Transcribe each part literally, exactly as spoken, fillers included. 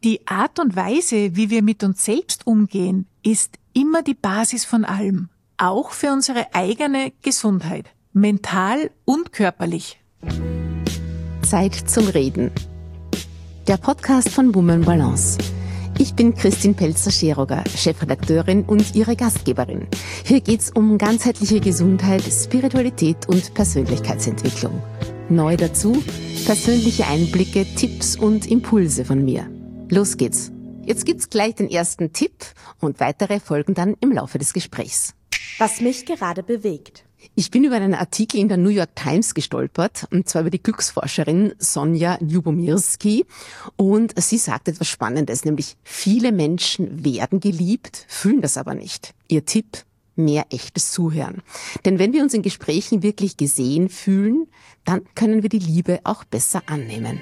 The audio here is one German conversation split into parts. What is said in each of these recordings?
Die Art und Weise, wie wir mit uns selbst umgehen, ist immer die Basis von allem. Auch für unsere eigene Gesundheit. Mental und körperlich. Zeit zum Reden. Der Podcast von Woman Balance. Ich bin Christine Pelzer-Scheroger, Chefredakteurin und Ihre Gastgeberin. Hier geht's um ganzheitliche Gesundheit, Spiritualität und Persönlichkeitsentwicklung. Neu dazu persönliche Einblicke, Tipps und Impulse von mir. Los geht's. Jetzt gibt's gleich den ersten Tipp und weitere folgen dann im Laufe des Gesprächs. Was mich gerade bewegt. Ich bin über einen Artikel in der New York Times gestolpert, und zwar über die Glücksforscherin Sonja Lyubomirsky. Und sie sagt etwas Spannendes, nämlich viele Menschen werden geliebt, fühlen das aber nicht. Ihr Tipp: mehr echtes Zuhören. Denn wenn wir uns in Gesprächen wirklich gesehen fühlen, dann können wir die Liebe auch besser annehmen.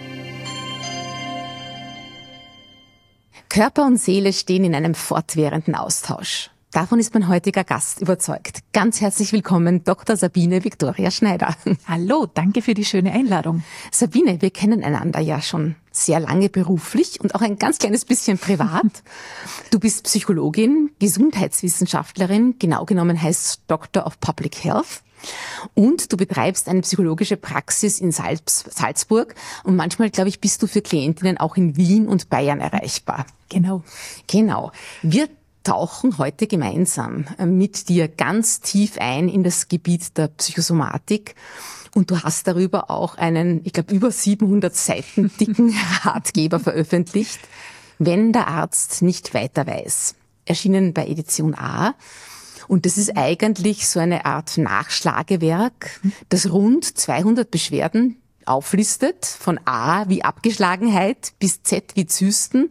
Körper und Seele stehen in einem fortwährenden Austausch. Davon ist mein heutiger Gast überzeugt. Ganz herzlich willkommen, Doktor Sabine Viktoria Schneider. Hallo, danke für die schöne Einladung. Sabine, wir kennen einander ja schon sehr lange beruflich und auch ein ganz kleines bisschen privat. Du bist Psychologin, Gesundheitswissenschaftlerin, genau genommen heißt Doctor of Public Health. Und du betreibst eine psychologische Praxis in Salz, Salzburg und manchmal, glaube ich, bist du für Klientinnen auch in Wien und Bayern erreichbar. Genau. Genau. Wir tauchen heute gemeinsam mit dir ganz tief ein in das Gebiet der Psychosomatik. Und du hast darüber auch einen, ich glaube, über siebenhundert Seiten dicken Ratgeber veröffentlicht. Wenn der Arzt nicht weiter weiß. Erschienen bei Edition A. Und das ist eigentlich so eine Art Nachschlagewerk, das rund zweihundert Beschwerden auflistet, von A wie Abgeschlagenheit bis Z wie Zysten.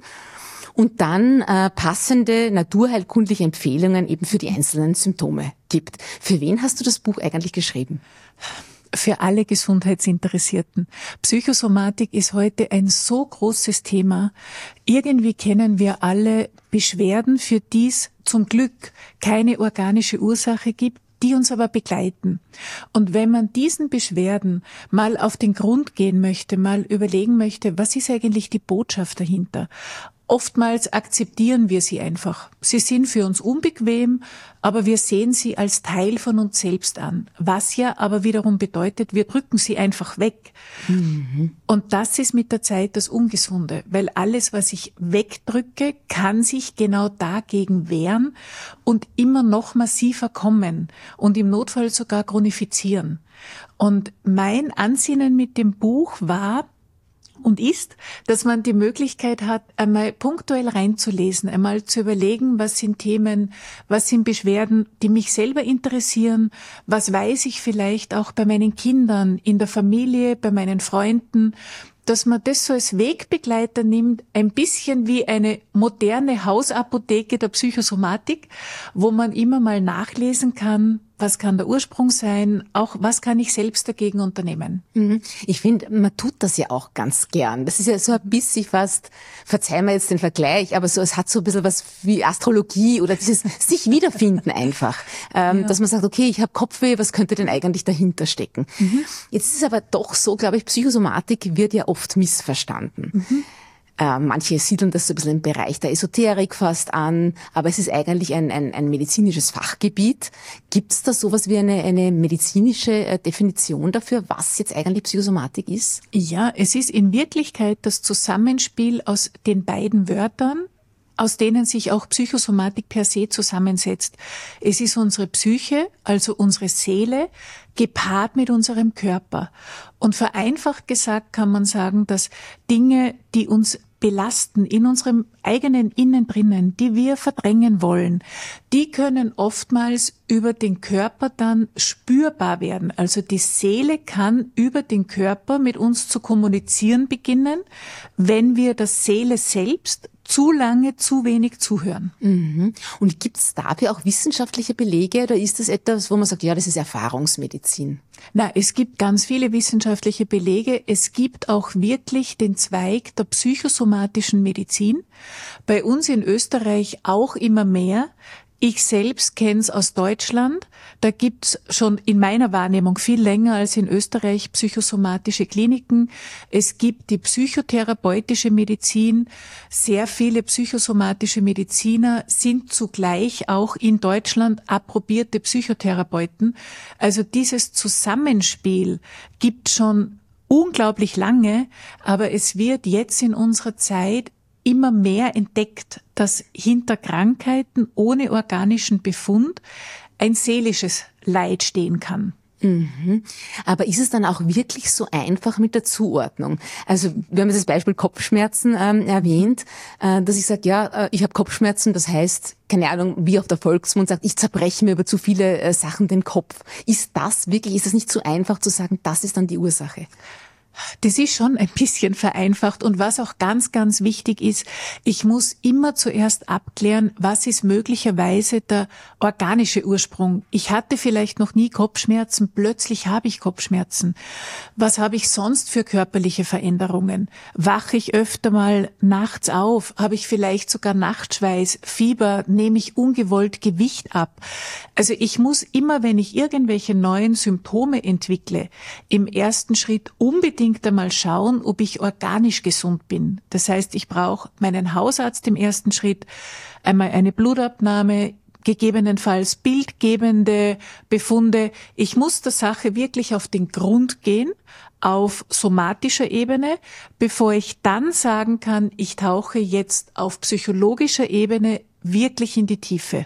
Und dann äh, passende naturheilkundliche Empfehlungen eben für die einzelnen Symptome gibt. Für wen hast du das Buch eigentlich geschrieben? Für alle Gesundheitsinteressierten. Psychosomatik ist heute ein so großes Thema. Irgendwie kennen wir alle Beschwerden, für die es zum Glück keine organische Ursache gibt, die uns aber begleiten. Und wenn man diesen Beschwerden mal auf den Grund gehen möchte, mal überlegen möchte, was ist eigentlich die Botschaft dahinter? Oftmals akzeptieren wir sie einfach. Sie sind für uns unbequem, aber wir sehen sie als Teil von uns selbst an. Was ja aber wiederum bedeutet, wir drücken sie einfach weg. Mhm. Und das ist mit der Zeit das Ungesunde, weil alles, was ich wegdrücke, kann sich genau dagegen wehren und immer noch massiver kommen und im Notfall sogar chronifizieren. Und mein Ansinnen mit dem Buch war und ist, dass man die Möglichkeit hat, einmal punktuell reinzulesen, einmal zu überlegen, was sind Themen, was sind Beschwerden, die mich selber interessieren, was weiß ich vielleicht auch bei meinen Kindern, in der Familie, bei meinen Freunden, dass man das so als Wegbegleiter nimmt, ein bisschen wie eine moderne Hausapotheke der Psychosomatik, wo man immer mal nachlesen kann, was kann der Ursprung sein, auch was kann ich selbst dagegen unternehmen. Ich finde, man tut das ja auch ganz gern. Das ist ja so ein bisschen fast, verzeih mir jetzt den Vergleich, aber so, es hat so ein bisschen was wie Astrologie oder dieses sich wiederfinden einfach. Ähm, ja. Dass man sagt, okay, ich habe Kopfweh, was könnte denn eigentlich dahinter stecken? Mhm. Jetzt ist es aber doch so, glaube ich, Psychosomatik wird ja oft missverstanden. Mhm. Äh, manche siedeln das so ein bisschen im Bereich der Esoterik fast an, aber es ist eigentlich ein, ein, ein medizinisches Fachgebiet. Gibt es da sowas wie eine, eine medizinische äh, Definition dafür, was jetzt eigentlich Psychosomatik ist? Ja, es ist in Wirklichkeit das Zusammenspiel aus den beiden Wörtern, aus denen sich auch Psychosomatik per se zusammensetzt. Es ist unsere Psyche, also unsere Seele, gepaart mit unserem Körper. Und vereinfacht gesagt kann man sagen, dass Dinge, die uns belasten in unserem eigenen Innen drinnen, die wir verdrängen wollen, die können oftmals über den Körper dann spürbar werden. Also die Seele kann über den Körper mit uns zu kommunizieren beginnen, wenn wir der Seele selbst zu lange, zu wenig zuhören. Mhm. Und gibt es dafür auch wissenschaftliche Belege oder ist das etwas, wo man sagt, ja, das ist Erfahrungsmedizin? Na, es gibt ganz viele wissenschaftliche Belege. Es gibt auch wirklich den Zweig der psychosomatischen Medizin. Bei uns in Österreich auch immer mehr. Ich selbst kenne es aus Deutschland. Da gibt's schon in meiner Wahrnehmung viel länger als in Österreich psychosomatische Kliniken. Es gibt die psychotherapeutische Medizin. Sehr viele psychosomatische Mediziner sind zugleich auch in Deutschland approbierte Psychotherapeuten. Also dieses Zusammenspiel gibt schon unglaublich lange, aber es wird jetzt in unserer Zeit immer mehr entdeckt, dass hinter Krankheiten ohne organischen Befund ein seelisches Leid stehen kann. Mhm. Aber ist es dann auch wirklich so einfach mit der Zuordnung? Also wir haben das Beispiel Kopfschmerzen ähm, erwähnt, äh, dass ich sage, ja, äh, ich habe Kopfschmerzen, das heißt, keine Ahnung, wie auch der Volksmund sagt, ich zerbreche mir über zu viele äh, Sachen den Kopf. Ist das wirklich, ist es nicht so einfach zu sagen, das ist dann die Ursache? Das ist schon ein bisschen vereinfacht und was auch ganz, ganz wichtig ist, ich muss immer zuerst abklären, was ist möglicherweise der organische Ursprung. Ich hatte vielleicht noch nie Kopfschmerzen, plötzlich habe ich Kopfschmerzen. Was habe ich sonst für körperliche Veränderungen? Wache ich öfter mal nachts auf? Habe ich vielleicht sogar Nachtschweiß, Fieber? Nehme ich ungewollt Gewicht ab? Also ich muss immer, wenn ich irgendwelche neuen Symptome entwickle, im ersten Schritt unbedingt einmal schauen, ob ich organisch gesund bin. Das heißt, ich brauche meinen Hausarzt im ersten Schritt, einmal eine Blutabnahme, gegebenenfalls bildgebende Befunde. Ich muss der Sache wirklich auf den Grund gehen, auf somatischer Ebene, bevor ich dann sagen kann, ich tauche jetzt auf psychologischer Ebene wirklich in die Tiefe.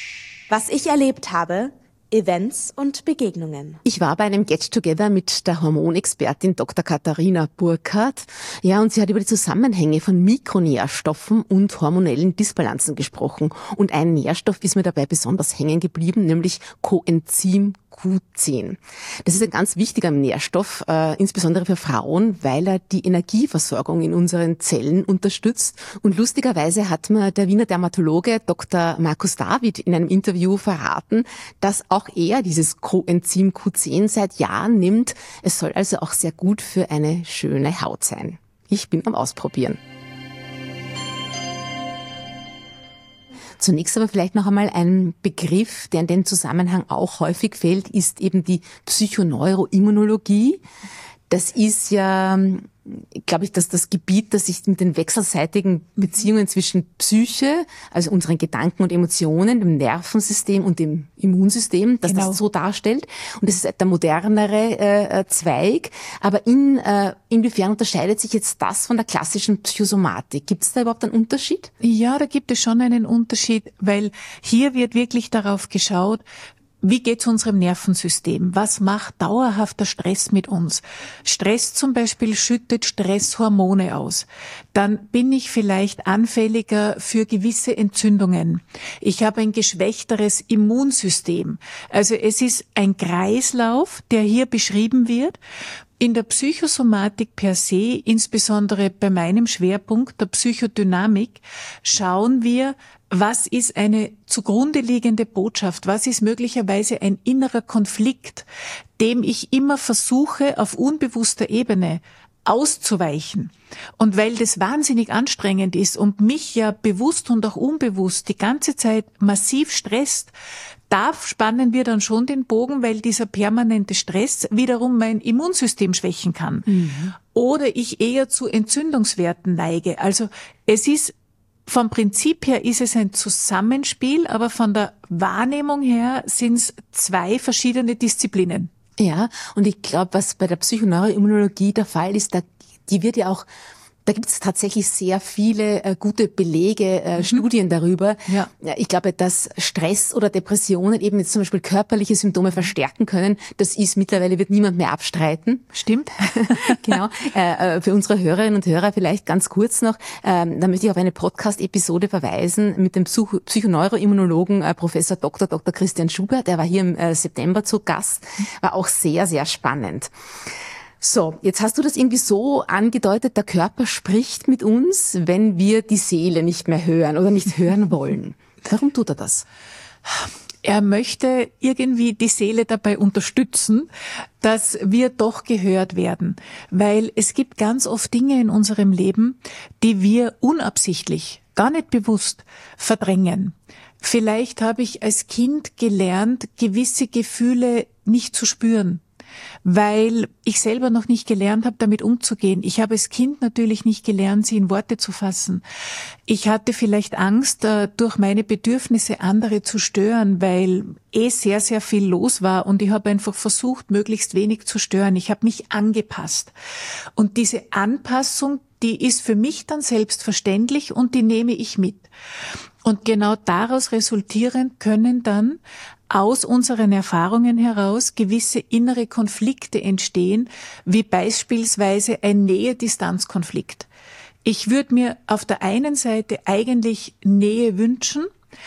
Was ich erlebt habe, Events und Begegnungen. Ich war bei einem Get-Together mit der Hormonexpertin Doktor Katharina Burkhardt. Ja, und sie hat über die Zusammenhänge von Mikronährstoffen und hormonellen Disbalancen gesprochen. Und ein Nährstoff ist mir dabei besonders hängen geblieben, nämlich Coenzym Q zehn. Das ist ein ganz wichtiger Nährstoff, äh, insbesondere für Frauen, weil er die Energieversorgung in unseren Zellen unterstützt. Und lustigerweise hat mir der Wiener Dermatologe Doktor Markus David in einem Interview verraten, dass auch er dieses Coenzym Q zehn seit Jahren nimmt. Es soll also auch sehr gut für eine schöne Haut sein. Ich bin am Ausprobieren. Zunächst aber vielleicht noch einmal ein Begriff, der in dem Zusammenhang auch häufig fällt, ist eben die Psychoneuroimmunologie. Das ist ja, glaube ich, dass das Gebiet, das sich mit den wechselseitigen Beziehungen zwischen Psyche, also unseren Gedanken und Emotionen, dem Nervensystem und dem Immunsystem, dass genau. das so darstellt. Und das ist der modernere äh, Zweig. Aber in, äh, inwiefern unterscheidet sich jetzt das von der klassischen Psychosomatik? Gibt es da überhaupt einen Unterschied? Ja, da gibt es schon einen Unterschied, weil hier wird wirklich darauf geschaut, wie geht's unserem Nervensystem? Was macht dauerhafter Stress mit uns? Stress zum Beispiel schüttet Stresshormone aus. Dann bin ich vielleicht anfälliger für gewisse Entzündungen. Ich habe ein geschwächteres Immunsystem. Also es ist ein Kreislauf, der hier beschrieben wird. In der Psychosomatik per se, insbesondere bei meinem Schwerpunkt der Psychodynamik, schauen wir, was ist eine zugrunde liegende Botschaft, was ist möglicherweise ein innerer Konflikt, dem ich immer versuche, auf unbewusster Ebene auszuweichen. Und weil das wahnsinnig anstrengend ist und mich ja bewusst und auch unbewusst die ganze Zeit massiv stresst, da spannen wir dann schon den Bogen, weil dieser permanente Stress wiederum mein Immunsystem schwächen kann. Mhm. Oder ich eher zu Entzündungswerten neige. Also es ist vom Prinzip her ist es ein Zusammenspiel, aber von der Wahrnehmung her sind es zwei verschiedene Disziplinen. Ja, und ich glaube, was bei der Psychoneuroimmunologie der Fall ist, da, die wird ja auch, da gibt es tatsächlich sehr viele äh, gute Belege, äh, mhm. Studien darüber. Ja. Ich glaube, dass Stress oder Depressionen eben jetzt zum Beispiel körperliche Symptome verstärken können. Das ist mittlerweile, wird niemand mehr abstreiten. Stimmt. Genau. Äh, für unsere Hörerinnen und Hörer vielleicht ganz kurz noch, äh, da möchte ich auf eine Podcast-Episode verweisen mit dem Psycho- Psychoneuroimmunologen äh, Professor Doktor Doktor Christian Schubert. Der war hier im äh, September zu Gast. War auch sehr, sehr spannend. So, jetzt hast du das irgendwie so angedeutet, der Körper spricht mit uns, wenn wir die Seele nicht mehr hören oder nicht hören wollen. Warum tut er das? Er möchte irgendwie die Seele dabei unterstützen, dass wir doch gehört werden. Weil es gibt ganz oft Dinge in unserem Leben, die wir unabsichtlich, gar nicht bewusst verdrängen. Vielleicht habe ich als Kind gelernt, gewisse Gefühle nicht zu spüren, weil ich selber noch nicht gelernt habe, damit umzugehen. Ich habe als Kind natürlich nicht gelernt, sie in Worte zu fassen. Ich hatte vielleicht Angst, durch meine Bedürfnisse andere zu stören, weil eh sehr, sehr viel los war und ich habe einfach versucht, möglichst wenig zu stören. Ich habe mich angepasst. Und diese Anpassung, die ist für mich dann selbstverständlich und die nehme ich mit. Und genau daraus resultierend können dann aus unseren Erfahrungen heraus gewisse innere Konflikte entstehen, wie beispielsweise ein Nähe-Distanz-Konflikt. Ich würde mir auf der einen Seite eigentlich Nähe wünschen,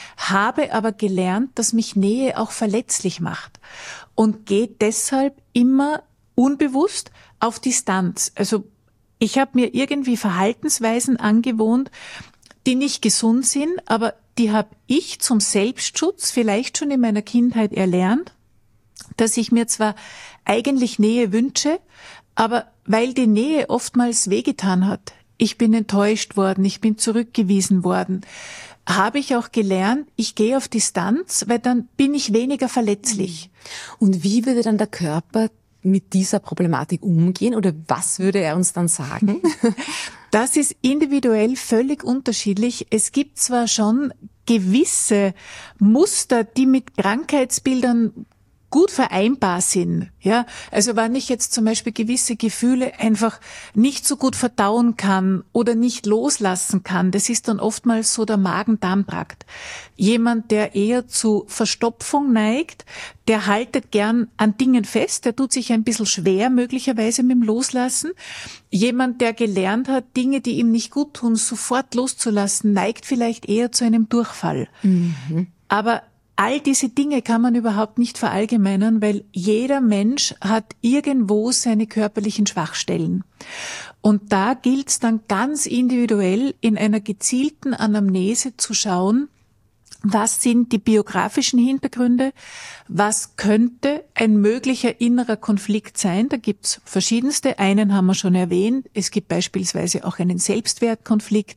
habe aber gelernt, dass mich Nähe auch verletzlich macht und gehe deshalb immer unbewusst auf Distanz. Also ich habe mir irgendwie Verhaltensweisen angewohnt, die nicht gesund sind, aber die habe ich zum Selbstschutz vielleicht schon in meiner Kindheit erlernt, dass ich mir zwar eigentlich Nähe wünsche, aber weil die Nähe oftmals wehgetan hat, ich bin enttäuscht worden, ich bin zurückgewiesen worden, habe ich auch gelernt, ich gehe auf Distanz, weil dann bin ich weniger verletzlich. Und wie würde dann der Körper mit dieser Problematik umgehen oder was würde er uns dann sagen? Das ist individuell völlig unterschiedlich. Es gibt zwar schon gewisse Muster, die mit Krankheitsbildern gut vereinbar sind. Ja, also wenn ich jetzt zum Beispiel gewisse Gefühle einfach nicht so gut verdauen kann oder nicht loslassen kann, das ist dann oftmals so der Magen-Darm-Trakt. Jemand, der eher zu Verstopfung neigt, der haltet gern an Dingen fest, der tut sich ein bisschen schwer möglicherweise mit dem Loslassen. Jemand, der gelernt hat, Dinge, die ihm nicht gut tun, sofort loszulassen, neigt vielleicht eher zu einem Durchfall. Mhm. Aber all diese Dinge kann man überhaupt nicht verallgemeinern, weil jeder Mensch hat irgendwo seine körperlichen Schwachstellen. Und da gilt es dann ganz individuell in einer gezielten Anamnese zu schauen, was sind die biografischen Hintergründe, was könnte ein möglicher innerer Konflikt sein. Da gibt's verschiedenste, einen haben wir schon erwähnt, es gibt beispielsweise auch einen Selbstwertkonflikt.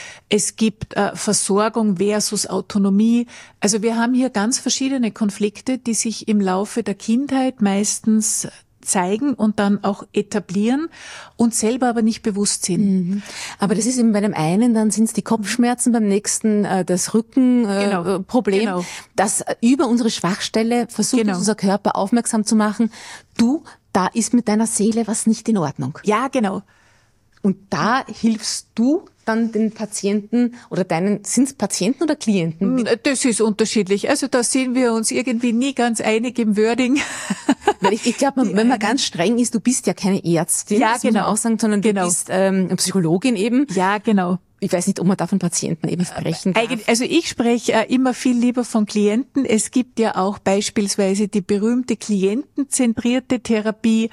Es gibt äh, Versorgung versus Autonomie. Also wir haben hier ganz verschiedene Konflikte, die sich im Laufe der Kindheit meistens zeigen und dann auch etablieren und selber aber nicht bewusst sind. Mhm. Aber das ist eben bei dem einen, dann sind es die Kopfschmerzen, beim nächsten äh, das Rückenproblem. Äh, genau. Genau. Das äh, über unsere Schwachstelle versucht genau. unser Körper aufmerksam zu machen. Du, da ist mit deiner Seele was nicht in Ordnung. Ja, genau. Und da hilfst du dann den Patienten oder deinen, sind es Patienten oder Klienten? Das ist unterschiedlich. Also da sind wir uns irgendwie nie ganz einig im Wording. Weil ich, ich glaube, wenn man ganz streng ist, du bist ja keine Ärztin, ja, das genau. muss man auch sagen, sondern genau. du bist ähm, Psychologin eben. Ja, genau. Ich weiß nicht, ob man da von Patienten eben sprechen darf. Also ich spreche äh, immer viel lieber von Klienten. Es gibt ja auch beispielsweise die berühmte klientenzentrierte Therapie.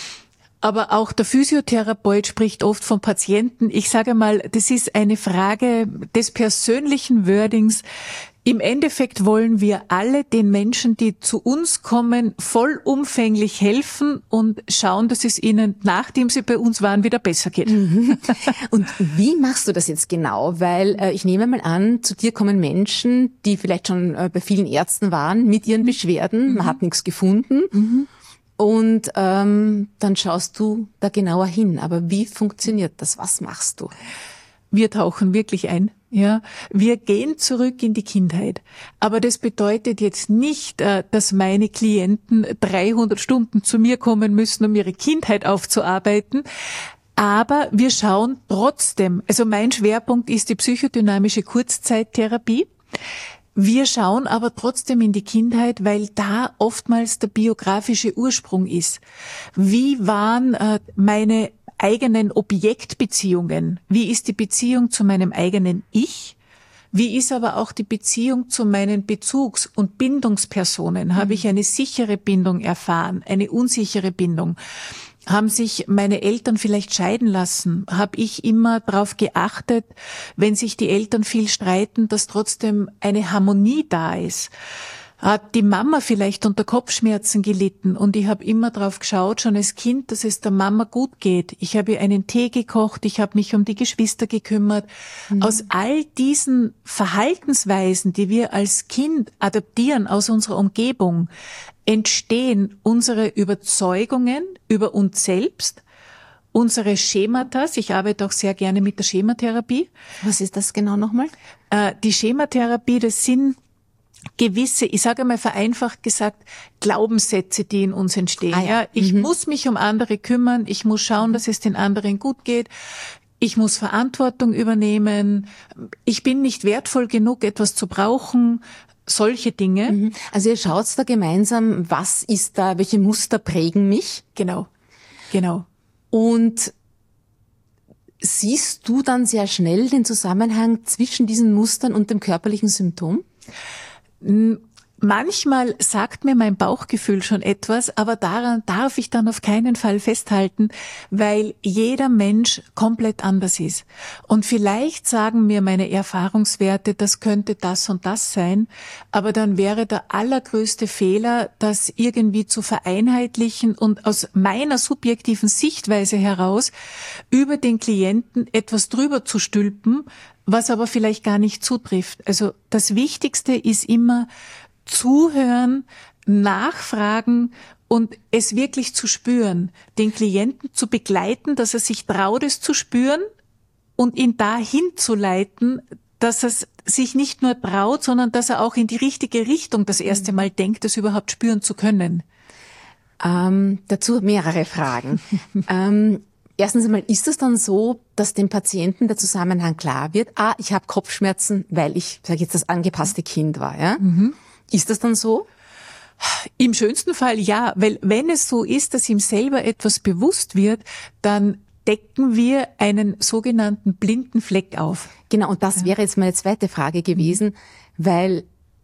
Aber auch der Physiotherapeut spricht oft von Patienten. Ich sage mal, das ist eine Frage des persönlichen Wordings. Im Endeffekt wollen wir alle den Menschen, die zu uns kommen, vollumfänglich helfen und schauen, dass es ihnen, nachdem sie bei uns waren, wieder besser geht. Und wie machst du das jetzt genau? Weil äh, ich nehme mal an, zu dir kommen Menschen, die vielleicht schon äh, bei vielen Ärzten waren, mit ihren Beschwerden. Man hat nichts gefunden. Mhm. Und ähm, dann schaust du da genauer hin. Aber wie funktioniert das? Was machst du? Wir tauchen wirklich ein. Ja, wir gehen zurück in die Kindheit. Aber das bedeutet jetzt nicht, dass meine Klienten dreihundert Stunden zu mir kommen müssen, um ihre Kindheit aufzuarbeiten. Aber wir schauen trotzdem, also mein Schwerpunkt ist die psychodynamische Kurzzeittherapie. Wir schauen aber trotzdem in die Kindheit, weil da oftmals der biografische Ursprung ist. Wie waren äh, meine eigenen Objektbeziehungen? Wie ist die Beziehung zu meinem eigenen Ich? Wie ist aber auch die Beziehung zu meinen Bezugs- und Bindungspersonen? Habe ich eine sichere Bindung erfahren, eine unsichere Bindung? Haben sich meine Eltern vielleicht scheiden lassen? Habe ich immer darauf geachtet, wenn sich die Eltern viel streiten, dass trotzdem eine Harmonie da ist? Hat die Mama vielleicht unter Kopfschmerzen gelitten und ich habe immer drauf geschaut, schon als Kind, dass es der Mama gut geht. Ich habe ihr einen Tee gekocht, ich habe mich um die Geschwister gekümmert. Mhm. Aus all diesen Verhaltensweisen, die wir als Kind adaptieren aus unserer Umgebung, entstehen unsere Überzeugungen über uns selbst, unsere Schemata. Ich arbeite auch sehr gerne mit der Schematherapie. Was ist das genau nochmal? Äh, die Schematherapie, das sind gewisse, ich sage mal vereinfacht gesagt, Glaubenssätze, die in uns entstehen. Ah, ja. Ja, ich mhm. muss mich um andere kümmern, ich muss schauen, dass es den anderen gut geht, ich muss Verantwortung übernehmen, ich bin nicht wertvoll genug, etwas zu brauchen, solche Dinge. Mhm. Also ihr schaut da gemeinsam, was ist da, welche Muster prägen mich? Genau, genau. Und siehst du dann sehr schnell den Zusammenhang zwischen diesen Mustern und dem körperlichen Symptom? Manchmal sagt mir mein Bauchgefühl schon etwas, aber daran darf ich dann auf keinen Fall festhalten, weil jeder Mensch komplett anders ist. Und vielleicht sagen mir meine Erfahrungswerte, das könnte das und das sein, aber dann wäre der allergrößte Fehler, das irgendwie zu vereinheitlichen und aus meiner subjektiven Sichtweise heraus über den Klienten etwas drüber zu stülpen, was aber vielleicht gar nicht zutrifft. Also das Wichtigste ist immer zuhören, nachfragen und es wirklich zu spüren, den Klienten zu begleiten, dass er sich traut, es zu spüren und ihn dahin zu leiten, dass er sich nicht nur traut, sondern dass er auch in die richtige Richtung das erste Mal denkt, das überhaupt spüren zu können. Ähm, dazu mehrere Fragen. ähm, Erstens einmal, ist es dann so, dass dem Patienten der Zusammenhang klar wird, ah, ich habe Kopfschmerzen, weil ich, sage jetzt, das angepasste Kind war, ja? Mhm. Ist das dann so? Im schönsten Fall ja, weil wenn es so ist, dass ihm selber etwas bewusst wird, dann decken wir einen sogenannten blinden Fleck auf. Genau, und das ja. wäre jetzt meine zweite Frage gewesen, weil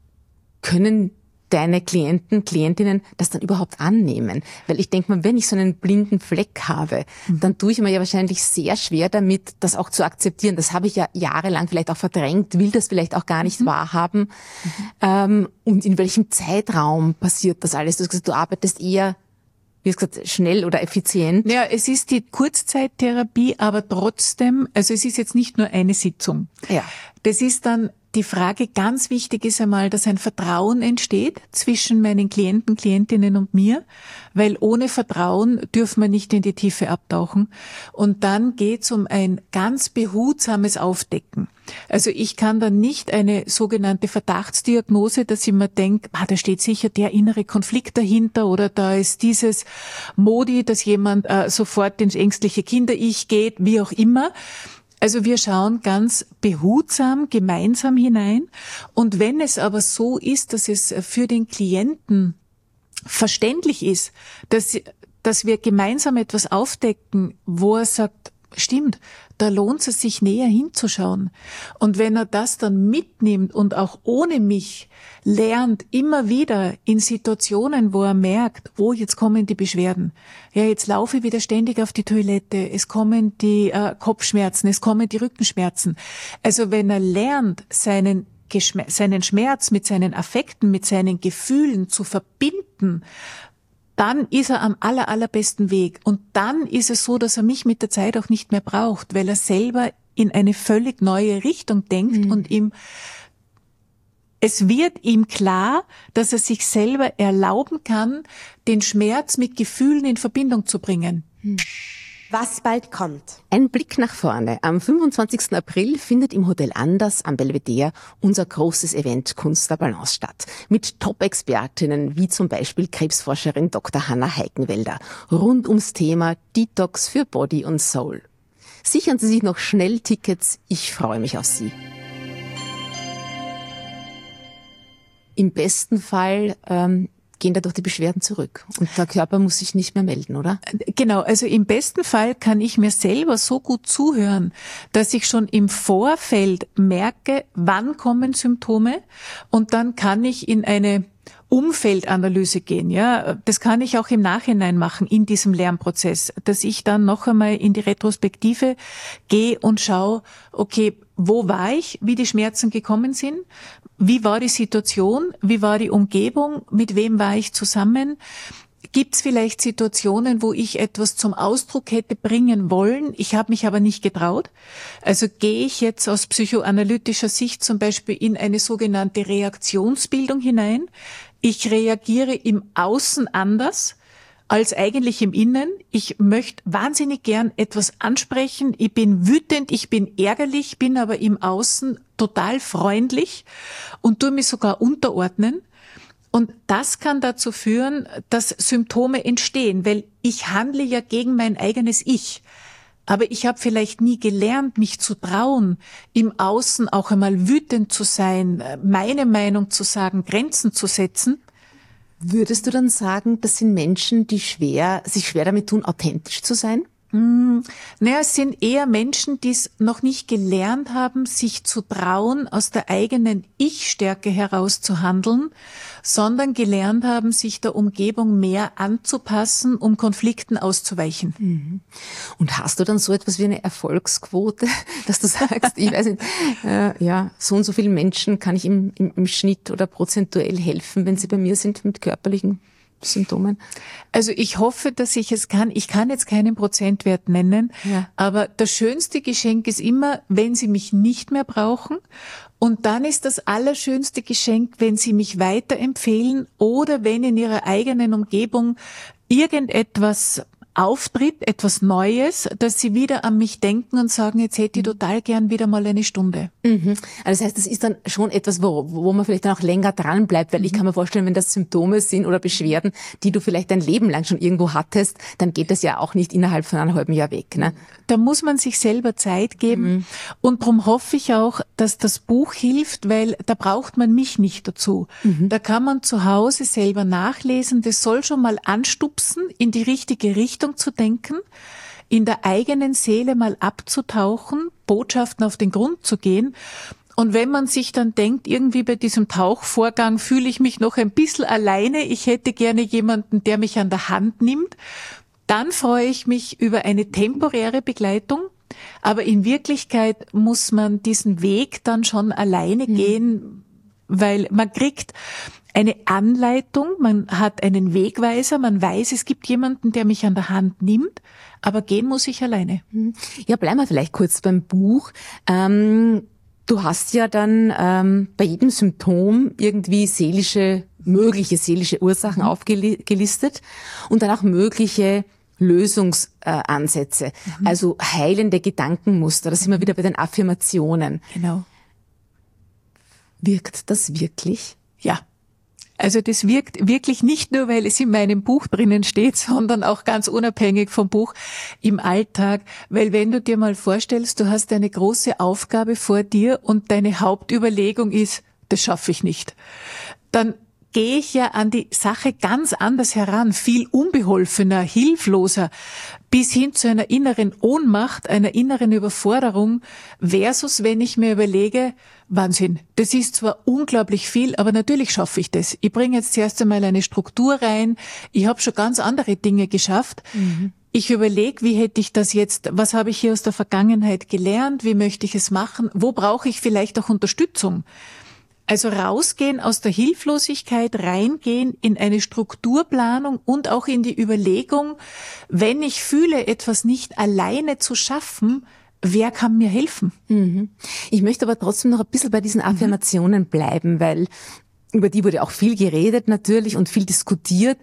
können deine Klienten, Klientinnen das dann überhaupt annehmen? Weil ich denke mal, wenn ich so einen blinden Fleck habe, mhm. dann tue ich mir ja wahrscheinlich sehr schwer damit, das auch zu akzeptieren. Das habe ich ja jahrelang vielleicht auch verdrängt, will das vielleicht auch gar nicht mhm. wahrhaben. Mhm. Ähm, und in welchem Zeitraum passiert das alles? Du hast gesagt, du arbeitest eher, wie hast gesagt, schnell oder effizient. Ja, es ist die Kurzzeittherapie, aber trotzdem, also es ist jetzt nicht nur eine Sitzung. Ja. Das ist dann die Frage, ganz wichtig ist einmal, dass ein Vertrauen entsteht zwischen meinen Klienten, Klientinnen und mir, weil ohne Vertrauen dürfen wir nicht in die Tiefe abtauchen. Und dann geht's um ein ganz behutsames Aufdecken. Also ich kann dann nicht eine sogenannte Verdachtsdiagnose, dass ich mir denke, ah, da steht sicher der innere Konflikt dahinter oder da ist dieses Modi, dass jemand äh, sofort ins ängstliche Kinder-Ich geht, wie auch immer. Also wir schauen ganz behutsam gemeinsam hinein. Und wenn es aber so ist, dass es für den Klienten verständlich ist, dass, dass wir gemeinsam etwas aufdecken, wo er sagt, stimmt, da lohnt es sich näher hinzuschauen. Und wenn er das dann mitnimmt und auch ohne mich lernt, immer wieder in Situationen, wo er merkt, oh, jetzt kommen die Beschwerden. Ja, jetzt laufe ich wieder ständig auf die Toilette, es kommen die äh, Kopfschmerzen, es kommen die Rückenschmerzen. Also wenn er lernt, seinen Geschme- seinen Schmerz mit seinen Affekten, mit seinen Gefühlen zu verbinden, dann ist er am aller, allerbesten Weg. Und dann ist es so, dass er mich mit der Zeit auch nicht mehr braucht, weil er selber in eine völlig neue Richtung denkt mhm. und ihm, es wird ihm klar, dass er sich selber erlauben kann, den Schmerz mit Gefühlen in Verbindung zu bringen. Mhm. Was bald kommt. Ein Blick nach vorne. Am fünfundzwanzigsten April findet im Hotel Anders am Belvedere unser großes Event Kunst der Balance statt. Mit Top-Expertinnen wie zum Beispiel Krebsforscherin Doktor Hanna Heikenwälder rund ums Thema Detox für Body und Soul. Sichern Sie sich noch schnell Tickets. Ich freue mich auf Sie. Im besten Fall ähm, gehen dadurch die Beschwerden zurück und der Körper muss sich nicht mehr melden, oder? Genau, also im besten Fall kann ich mir selber so gut zuhören, dass ich schon im Vorfeld merke, wann kommen Symptome und dann kann ich in eine Umfeldanalyse gehen, ja. Das kann ich auch im Nachhinein machen in diesem Lernprozess, dass ich dann noch einmal in die Retrospektive gehe und schaue, okay, wo war ich, wie die Schmerzen gekommen sind, wie war die Situation, wie war die Umgebung, mit wem war ich zusammen. Gibt es vielleicht Situationen, wo ich etwas zum Ausdruck hätte bringen wollen, ich habe mich aber nicht getraut? Also gehe ich jetzt aus psychoanalytischer Sicht zum Beispiel in eine sogenannte Reaktionsbildung hinein. Ich reagiere im Außen anders als eigentlich im Innen. Ich möchte wahnsinnig gern etwas ansprechen. Ich bin wütend, ich bin ärgerlich, bin aber im Außen total freundlich und tue mich sogar unterordnen. Und das kann dazu führen, dass Symptome entstehen, weil ich handle ja gegen mein eigenes Ich. Aber ich habe vielleicht nie gelernt, mich zu trauen, im Außen auch einmal wütend zu sein, meine Meinung zu sagen, Grenzen zu setzen. Würdest du dann sagen, das sind Menschen, die schwer, sich schwer damit tun, authentisch zu sein? Hm, naja, es sind eher Menschen, die es noch nicht gelernt haben, sich zu trauen, aus der eigenen Ich-Stärke heraus zu handeln, sondern gelernt haben, sich der Umgebung mehr anzupassen, um Konflikten auszuweichen. Mhm. Und hast du dann so etwas wie eine Erfolgsquote, dass du sagst, ich weiß nicht, äh, ja, so und so vielen Menschen kann ich im, im, im Schnitt oder prozentuell helfen, wenn sie bei mir sind mit körperlichen Symptomen? Also ich hoffe, dass ich es kann. Ich kann jetzt keinen Prozentwert nennen, ja. Aber das schönste Geschenk ist immer, wenn Sie mich nicht mehr brauchen. Und dann ist das allerschönste Geschenk, wenn Sie mich weiterempfehlen oder wenn in Ihrer eigenen Umgebung irgendetwas auftritt, etwas Neues, dass Sie wieder an mich denken und sagen, jetzt hätte ich total gern wieder mal eine Stunde. Mhm. Also das heißt, das ist dann schon etwas, wo, wo man vielleicht dann auch länger dran bleibt, weil mhm. ich kann mir vorstellen, wenn das Symptome sind oder Beschwerden, die du vielleicht dein Leben lang schon irgendwo hattest, dann geht das ja auch nicht innerhalb von einem halben Jahr weg, ne? Da muss man sich selber Zeit geben mhm. und darum hoffe ich auch, dass das Buch hilft, weil da braucht man mich nicht dazu. Mhm. Da kann man zu Hause selber nachlesen, das soll schon mal anstupsen, in die richtige Richtung zu denken, in der eigenen Seele mal abzutauchen, Botschaften auf den Grund zu gehen. Und wenn man sich dann denkt, irgendwie bei diesem Tauchvorgang fühle ich mich noch ein bisschen alleine, ich hätte gerne jemanden, der mich an der Hand nimmt, dann freue ich mich über eine temporäre Begleitung. Aber in Wirklichkeit muss man diesen Weg dann schon alleine mhm. gehen, weil man kriegt eine Anleitung, man hat einen Wegweiser, man weiß, es gibt jemanden, der mich an der Hand nimmt, aber gehen muss ich alleine. Ja, bleiben wir vielleicht kurz beim Buch. Ähm, du hast ja dann ähm, bei jedem Symptom irgendwie seelische, mögliche seelische Ursachen mhm. aufgelistet und dann auch mögliche Lösungsansätze, mhm. also heilende Gedankenmuster. Da sind wir wieder bei den Affirmationen. Genau. Wirkt das wirklich? Ja. Also das wirkt wirklich nicht nur, weil es in meinem Buch drinnen steht, sondern auch ganz unabhängig vom Buch im Alltag. Weil wenn du dir mal vorstellst, du hast eine große Aufgabe vor dir und deine Hauptüberlegung ist, das schaffe ich nicht, dann gehe ich ja an die Sache ganz anders heran, viel unbeholfener, hilfloser, bis hin zu einer inneren Ohnmacht, einer inneren Überforderung, versus wenn ich mir überlege, Wahnsinn, das ist zwar unglaublich viel, aber natürlich schaffe ich das. Ich bringe jetzt zuerst einmal eine Struktur rein, ich habe schon ganz andere Dinge geschafft. Mhm. Ich überlege, wie hätte ich das jetzt, was habe ich hier aus der Vergangenheit gelernt, wie möchte ich es machen, wo brauche ich vielleicht auch Unterstützung? Also rausgehen aus der Hilflosigkeit, reingehen in eine Strukturplanung und auch in die Überlegung, wenn ich fühle, etwas nicht alleine zu schaffen, wer kann mir helfen? Mhm. Ich möchte aber trotzdem noch ein bisschen bei diesen Affirmationen mhm. bleiben, weil über die wurde auch viel geredet natürlich und viel diskutiert.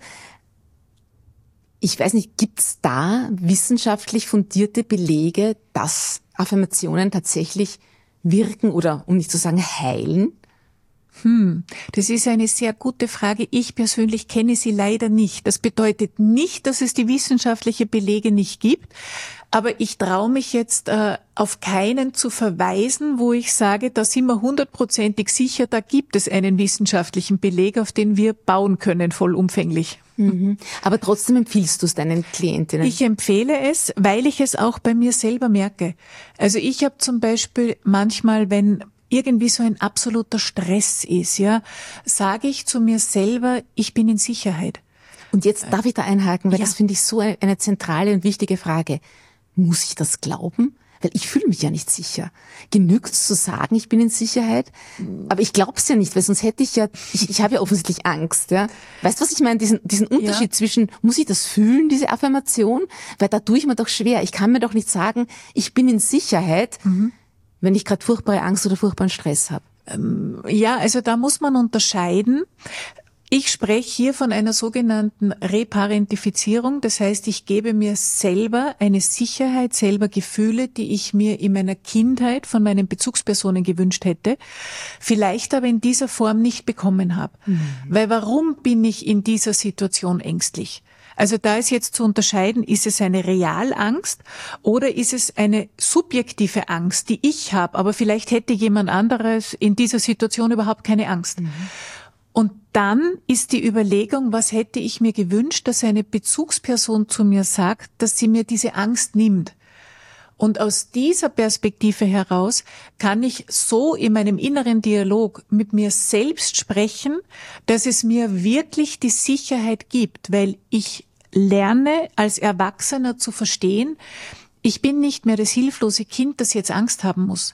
Ich weiß nicht, gibt's da wissenschaftlich fundierte Belege, dass Affirmationen tatsächlich wirken oder, um nicht zu sagen, heilen? Hm, das ist eine sehr gute Frage. Ich persönlich kenne sie leider nicht. Das bedeutet nicht, dass es die wissenschaftlichen Belege nicht gibt, aber ich traue mich jetzt äh, auf keinen zu verweisen, wo ich sage, da sind wir hundertprozentig sicher, da gibt es einen wissenschaftlichen Beleg, auf den wir bauen können, vollumfänglich. Mhm. Aber trotzdem empfiehlst du es deinen Klientinnen? Ich empfehle es, weil ich es auch bei mir selber merke. Also ich habe zum Beispiel manchmal, wenn irgendwie so ein absoluter Stress ist, ja, sage ich zu mir selber, ich bin in Sicherheit. Und jetzt darf ich da einhaken, weil ja. das finde ich so eine, eine zentrale und wichtige Frage. Muss ich das glauben? Weil ich fühle mich ja nicht sicher. Genügt es zu sagen, ich bin in Sicherheit? Aber ich glaube es ja nicht, weil sonst hätte ich ja, ich, ich habe ja offensichtlich Angst. Ja? Weißt du, was ich meine? Diesen, diesen Unterschied ja. zwischen, muss ich das fühlen, diese Affirmation? Weil da tue ich mir doch schwer. Ich kann mir doch nicht sagen, ich bin in Sicherheit, mhm. wenn ich gerade furchtbare Angst oder furchtbaren Stress habe. Ähm, ja, also da muss man unterscheiden. Ich spreche hier von einer sogenannten Reparentifizierung. Das heißt, ich gebe mir selber eine Sicherheit, selber Gefühle, die ich mir in meiner Kindheit von meinen Bezugspersonen gewünscht hätte, vielleicht aber in dieser Form nicht bekommen habe. Mhm. Weil warum bin ich in dieser Situation ängstlich? Also da ist jetzt zu unterscheiden, ist es eine Realangst oder ist es eine subjektive Angst, die ich habe, aber vielleicht hätte jemand anderes in dieser Situation überhaupt keine Angst. Mhm. Und dann ist die Überlegung, was hätte ich mir gewünscht, dass eine Bezugsperson zu mir sagt, dass sie mir diese Angst nimmt. Und aus dieser Perspektive heraus kann ich so in meinem inneren Dialog mit mir selbst sprechen, dass es mir wirklich die Sicherheit gibt, weil ich lerne als Erwachsener zu verstehen, ich bin nicht mehr das hilflose Kind, das jetzt Angst haben muss.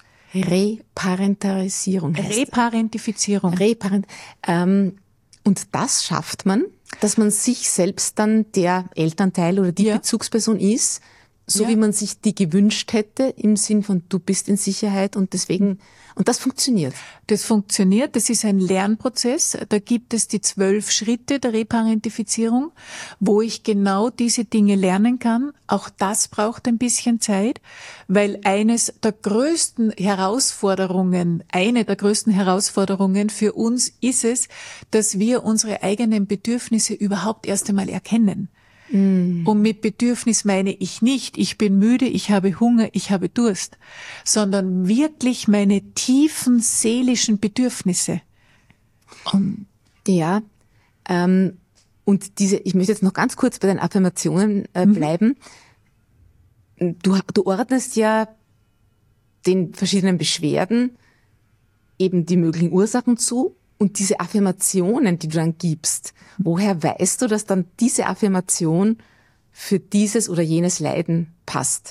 Reparentarisierung heißt Reparentifizierung. Reparent, ähm, und das schafft man, dass man sich selbst dann der Elternteil oder die ja. Bezugsperson ist, so ja. wie man sich die gewünscht hätte, im Sinn von du bist in Sicherheit und deswegen, und das funktioniert. Das funktioniert, das ist ein Lernprozess. Da gibt es die zwölf Schritte der Reparentifizierung, wo ich genau diese Dinge lernen kann. Auch das braucht ein bisschen Zeit, weil eines der größten Herausforderungen, eine der größten Herausforderungen für uns ist es, dass wir unsere eigenen Bedürfnisse überhaupt erst einmal erkennen. Mm. Und mit Bedürfnis meine ich nicht, ich bin müde, ich habe Hunger, ich habe Durst, sondern wirklich meine tiefen seelischen Bedürfnisse. Und ja, ähm, und diese, ich möchte jetzt noch ganz kurz bei den Affirmationen äh, bleiben. Mhm. Du, du ordnest ja den verschiedenen Beschwerden eben die möglichen Ursachen zu. Und diese Affirmationen, die du dann gibst, woher weißt du, dass dann diese Affirmation für dieses oder jenes Leiden passt?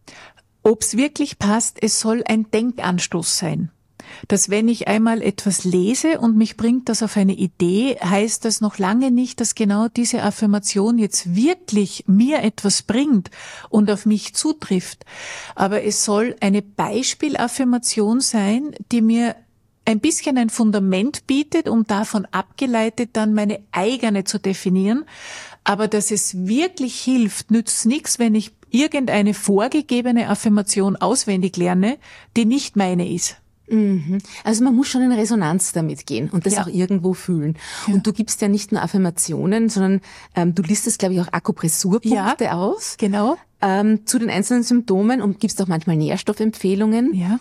Ob's wirklich passt, es soll ein Denkanstoß sein. Dass wenn ich einmal etwas lese und mich bringt das auf eine Idee, heißt das noch lange nicht, dass genau diese Affirmation jetzt wirklich mir etwas bringt und auf mich zutrifft. Aber es soll eine Beispielaffirmation sein, die mir ein bisschen ein Fundament bietet, um davon abgeleitet dann meine eigene zu definieren. Aber dass es wirklich hilft, nützt nichts, wenn ich irgendeine vorgegebene Affirmation auswendig lerne, die nicht meine ist. Mhm. Also man muss schon in Resonanz damit gehen und das ja. auch irgendwo fühlen. Ja. Und du gibst ja nicht nur Affirmationen, sondern ähm, du listest, glaube ich, auch Akupressurpunkte ja, aus. Genau. Ähm, zu den einzelnen Symptomen und gibst auch manchmal Nährstoffempfehlungen. Ja.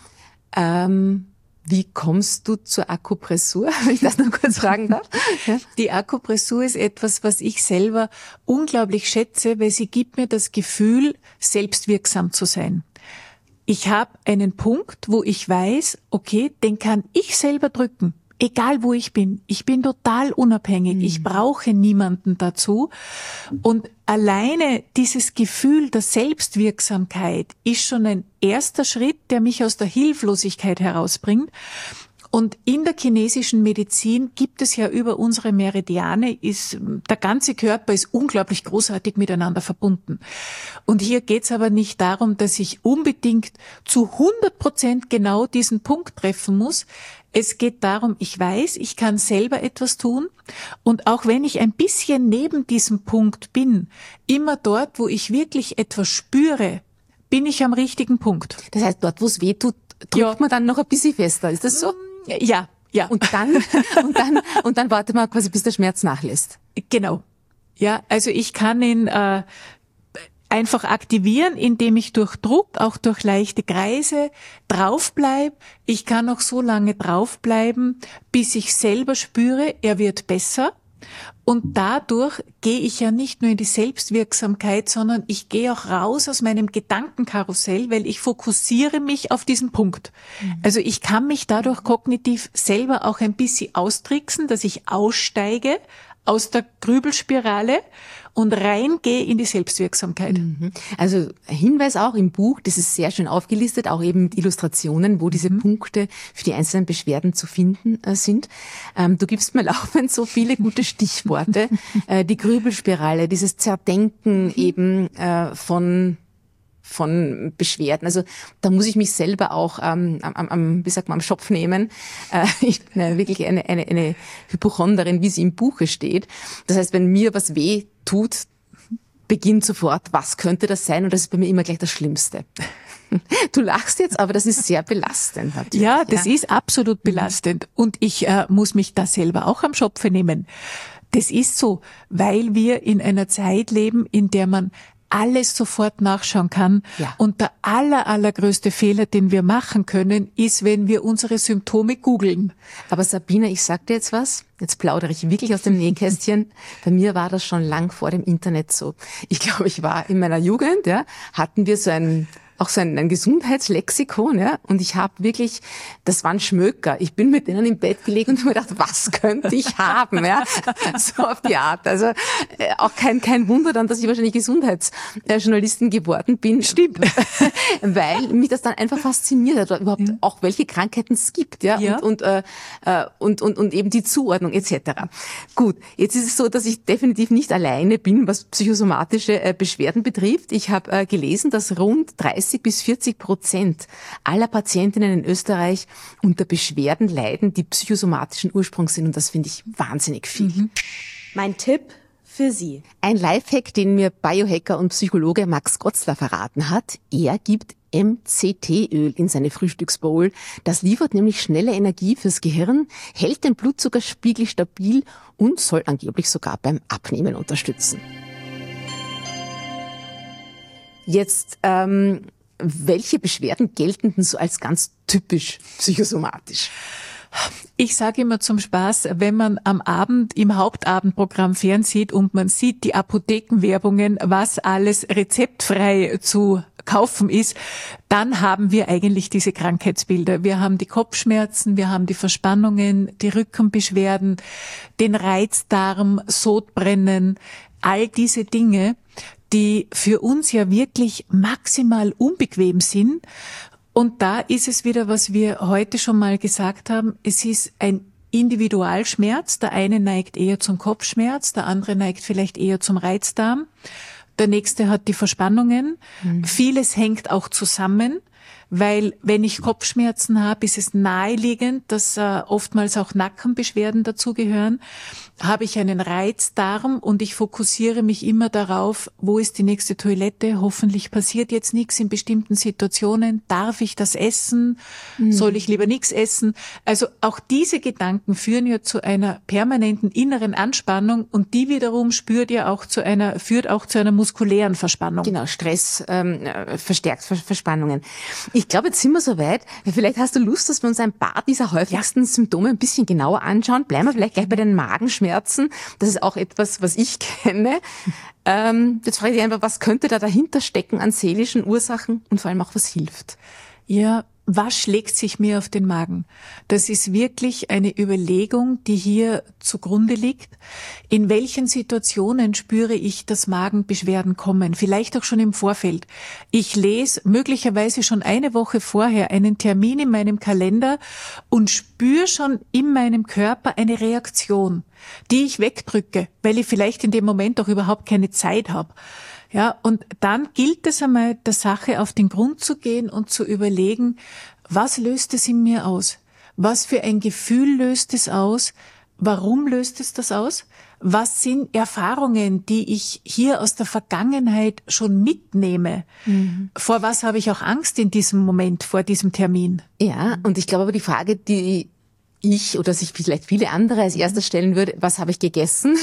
Ähm, Wie kommst du zur Akupressur, wenn ich das noch kurz fragen darf? Ja. Die Akupressur ist etwas, was ich selber unglaublich schätze, weil sie gibt mir das Gefühl, selbstwirksam zu sein. Ich habe einen Punkt, wo ich weiß, okay, den kann ich selber drücken. Egal wo ich bin. Ich bin total unabhängig. Mhm. Ich brauche niemanden dazu. Und alleine dieses Gefühl der Selbstwirksamkeit ist schon ein erster Schritt, der mich aus der Hilflosigkeit herausbringt. Und in der chinesischen Medizin gibt es ja über unsere Meridiane, ist, der ganze Körper ist unglaublich großartig miteinander verbunden. Und hier geht es aber nicht darum, dass ich unbedingt zu hundert Prozent genau diesen Punkt treffen muss. Es geht darum, ich weiß, ich kann selber etwas tun. Und auch wenn ich ein bisschen neben diesem Punkt bin, immer dort, wo ich wirklich etwas spüre, bin ich am richtigen Punkt. Das heißt, dort, wo es weh tut, drückt ja. man dann noch ein bisschen fester. Ist das so? Ja, ja. Und dann, und dann, und dann wartet man quasi, bis der Schmerz nachlässt. Genau. Ja, also ich kann ihn äh, einfach aktivieren, indem ich durch Druck, auch durch leichte Kreise draufbleibe. Ich kann auch so lange draufbleiben, bis ich selber spüre, er wird besser. Und dadurch gehe ich ja nicht nur in die Selbstwirksamkeit, sondern ich gehe auch raus aus meinem Gedankenkarussell, weil ich fokussiere mich auf diesen Punkt. Mhm. Also ich kann mich dadurch kognitiv selber auch ein bisschen austricksen, dass ich aussteige aus der Grübelspirale und reingehe in die Selbstwirksamkeit. Also Hinweis auch im Buch, das ist sehr schön aufgelistet, auch eben mit Illustrationen, wo diese mhm. Punkte für die einzelnen Beschwerden zu finden äh, sind. Ähm, du gibst mir laufend so viele gute Stichworte. äh, die Grübelspirale, dieses Zerdenken mhm. eben äh, von von Beschwerden. Also da muss ich mich selber auch ähm, am, am, wie sagt man, am Schopf nehmen. Äh, ich bin ja wirklich eine, eine, eine Hypochonderin, wie sie im Buche steht. Das heißt, wenn mir was weh tut, beginnt sofort, was könnte das sein? Und das ist bei mir immer gleich das Schlimmste. Du lachst jetzt, aber das ist sehr belastend natürlich. Ja, das ja. ist absolut belastend. Und ich äh, muss mich da selber auch am Schopfe nehmen. Das ist so, weil wir in einer Zeit leben, in der man alles sofort nachschauen kann. Ja. Und der aller, allergrößte Fehler, den wir machen können, ist, wenn wir unsere Symptome googeln. Aber Sabine, ich sag dir jetzt was. Jetzt plaudere ich wirklich aus dem Nähkästchen. Bei mir war das schon lang vor dem Internet so. Ich glaube, ich war in meiner Jugend, ja, hatten wir so ein auch so ein, ein Gesundheitslexikon, ja, und ich habe wirklich, das waren Schmöker. Ich bin mit denen im Bett gelegen und habe mir gedacht, was könnte ich haben, ja, so auf die Art. Also äh, auch kein kein Wunder dann, dass ich wahrscheinlich Gesundheitsjournalistin geworden bin. Stimmt, weil mich das dann einfach fasziniert hat, überhaupt ja. auch welche Krankheiten es gibt, ja, ja. Und, und, äh, und und und eben die Zuordnung et cetera. Gut, jetzt ist es so, dass ich definitiv nicht alleine bin, was psychosomatische äh, Beschwerden betrifft. Ich habe äh, gelesen, dass rund dreißig bis vierzig Prozent aller Patientinnen in Österreich unter Beschwerden leiden, die psychosomatischen Ursprungs sind. Und das finde ich wahnsinnig viel. Mhm. Mein Tipp für Sie. Ein Lifehack, den mir Biohacker und Psychologe Max Gotzler verraten hat. Er gibt M C T-Öl in seine Frühstücksbowl. Das liefert nämlich schnelle Energie fürs Gehirn, hält den Blutzuckerspiegel stabil und soll angeblich sogar beim Abnehmen unterstützen. Jetzt, ähm, welche Beschwerden gelten denn so als ganz typisch psychosomatisch? Ich sage immer zum Spaß, wenn man am Abend im Hauptabendprogramm fernsieht und man sieht die Apothekenwerbungen, was alles rezeptfrei zu kaufen ist, dann haben wir eigentlich diese Krankheitsbilder. Wir haben die Kopfschmerzen, wir haben die Verspannungen, die Rückenbeschwerden, den Reizdarm, Sodbrennen, all diese Dinge, die für uns ja wirklich maximal unbequem sind. Und da ist es wieder, was wir heute schon mal gesagt haben, es ist ein Individualschmerz. Der eine neigt eher zum Kopfschmerz, der andere neigt vielleicht eher zum Reizdarm. Der nächste hat die Verspannungen. Mhm. Vieles hängt auch zusammen, weil wenn ich Kopfschmerzen habe, ist es naheliegend, dass äh, oftmals auch Nackenbeschwerden dazugehören. Habe ich einen Reizdarm und ich fokussiere mich immer darauf, wo ist die nächste Toilette? Hoffentlich passiert jetzt nichts in bestimmten Situationen. Darf ich das essen? Mhm. Soll ich lieber nichts essen? Also auch diese Gedanken führen ja zu einer permanenten inneren Anspannung und die wiederum spürt ja auch zu einer, führt auch zu einer muskulären Verspannung. Genau, Stress ähm, verstärkt Verspannungen. Ich glaube, jetzt sind wir soweit. Vielleicht hast du Lust, dass wir uns ein paar dieser häufigsten ja. Symptome ein bisschen genauer anschauen. Bleiben wir vielleicht gleich bei den Magenschmerzen. Das ist auch etwas, was ich kenne. Ähm, jetzt frage ich dich einfach, was könnte da dahinter stecken an seelischen Ursachen und vor allem auch, was hilft? Ja, was schlägt sich mir auf den Magen? Das ist wirklich eine Überlegung, die hier zugrunde liegt. In welchen Situationen spüre ich, dass Magenbeschwerden kommen? Vielleicht auch schon im Vorfeld. Ich lese möglicherweise schon eine Woche vorher einen Termin in meinem Kalender und spüre schon in meinem Körper eine Reaktion, die ich wegdrücke, weil ich vielleicht in dem Moment auch überhaupt keine Zeit habe. Ja, und dann gilt es einmal, der Sache auf den Grund zu gehen und zu überlegen, was löst es in mir aus? Was für ein Gefühl löst es aus? Warum löst es das aus? Was sind Erfahrungen, die ich hier aus der Vergangenheit schon mitnehme? Mhm. Vor was habe ich auch Angst in diesem Moment, vor diesem Termin? Ja, und ich glaube aber die Frage, die ich oder sich vielleicht viele andere als erstes stellen würde, was habe ich gegessen?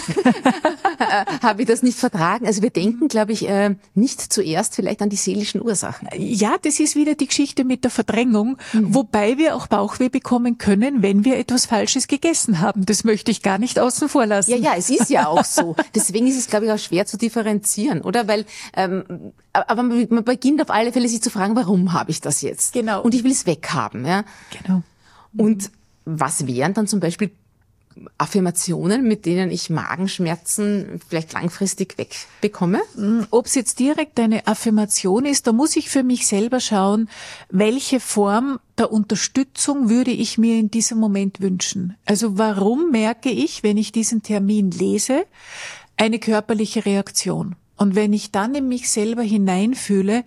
Habe ich das nicht vertragen? Also wir denken, glaube ich, nicht zuerst vielleicht an die seelischen Ursachen. Ja, das ist wieder die Geschichte mit der Verdrängung, mhm. wobei wir auch Bauchweh bekommen können, wenn wir etwas Falsches gegessen haben. Das möchte ich gar nicht außen vor lassen. Ja, ja, es ist ja auch so. Deswegen ist es, glaube ich, auch schwer zu differenzieren, oder? Weil, ähm, aber man beginnt auf alle Fälle sich zu fragen, warum habe ich das jetzt? Genau. Und ich will es weghaben, ja. Genau. Und was wären dann zum Beispiel Affirmationen, mit denen ich Magenschmerzen vielleicht langfristig wegbekomme? Ob es jetzt direkt eine Affirmation ist, da muss ich für mich selber schauen, welche Form der Unterstützung würde ich mir in diesem Moment wünschen. Also warum merke ich, wenn ich diesen Termin lese, eine körperliche Reaktion? Und wenn ich dann in mich selber hineinfühle,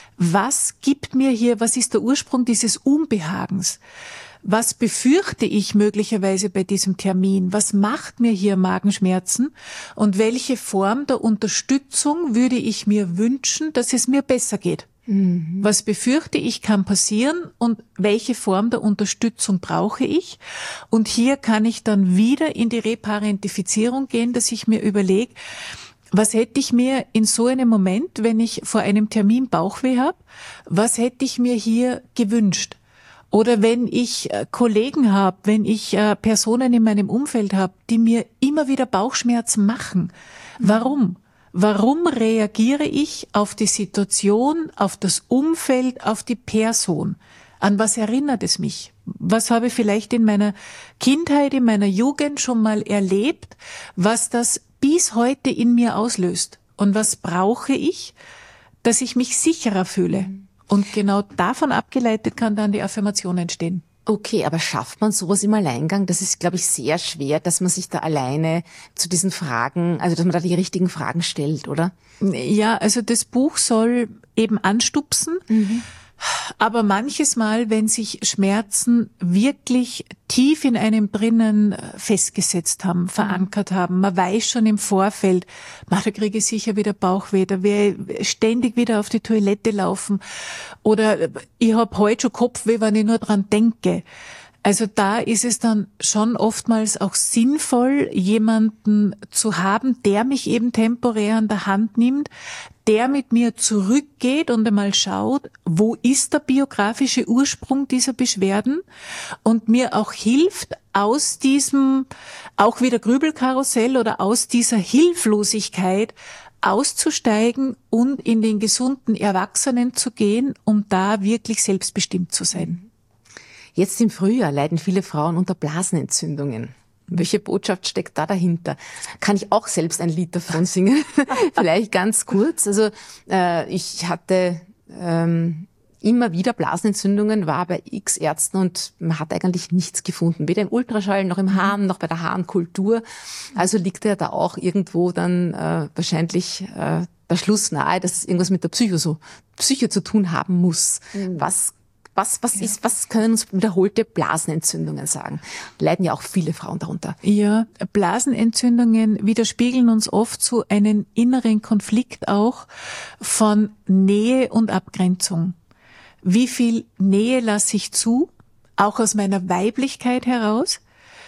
was gibt mir hier, was ist der Ursprung dieses Unbehagens? Was befürchte ich möglicherweise bei diesem Termin? Was macht mir hier Magenschmerzen? Und welche Form der Unterstützung würde ich mir wünschen, dass es mir besser geht? Mhm. Was befürchte ich, kann passieren und welche Form der Unterstützung brauche ich? Und hier kann ich dann wieder in die Reparentifizierung gehen, dass ich mir überlege, was hätte ich mir in so einem Moment, wenn ich vor einem Termin Bauchweh habe, was hätte ich mir hier gewünscht? Oder wenn ich äh, Kollegen habe, wenn ich äh, Personen in meinem Umfeld habe, die mir immer wieder Bauchschmerzen machen. Warum? Warum reagiere ich auf die Situation, auf das Umfeld, auf die Person? An was erinnert es mich? Was habe ich vielleicht in meiner Kindheit, in meiner Jugend schon mal erlebt, was das bis heute in mir auslöst? Und was brauche ich, dass ich mich sicherer fühle? Und genau davon abgeleitet kann dann die Affirmation entstehen. Okay, aber schafft man sowas im Alleingang? Das ist, glaube ich, sehr schwer, dass man sich da alleine zu diesen Fragen, also dass man da die richtigen Fragen stellt, oder? Ja, also das Buch soll eben anstupsen. Mhm. Aber manches Mal, wenn sich Schmerzen wirklich tief in einem drinnen festgesetzt haben, verankert haben, man weiß schon im Vorfeld, da kriege ich sicher wieder Bauchweh, da werde ich ständig wieder auf die Toilette laufen oder ich habe heute schon Kopfweh, wenn ich nur dran denke. Also da ist es dann schon oftmals auch sinnvoll, jemanden zu haben, der mich eben temporär an der Hand nimmt, der mit mir zurückgeht und einmal schaut, wo ist der biografische Ursprung dieser Beschwerden und mir auch hilft, aus diesem auch wieder Grübelkarussell oder aus dieser Hilflosigkeit auszusteigen und in den gesunden Erwachsenen zu gehen, um da wirklich selbstbestimmt zu sein. Jetzt im Frühjahr leiden viele Frauen unter Blasenentzündungen. Welche Botschaft steckt da dahinter? Kann ich auch selbst ein Lied davon singen? Vielleicht ganz kurz. Also äh, ich hatte ähm, immer wieder Blasenentzündungen, war bei x Ärzten und man hat eigentlich nichts gefunden. Weder im Ultraschall noch im Harn noch bei der Harnkultur. Also liegt ja da auch irgendwo dann äh, wahrscheinlich äh, der Schluss nahe, dass es irgendwas mit der Psycho, so, Psyche zu tun haben muss. Mhm. Was Was, was, ja. ist, was können uns wiederholte Blasenentzündungen sagen? Leiden ja auch viele Frauen darunter. Ja, Blasenentzündungen widerspiegeln uns oft so einen inneren Konflikt auch von Nähe und Abgrenzung. Wie viel Nähe lasse ich zu, auch aus meiner Weiblichkeit heraus?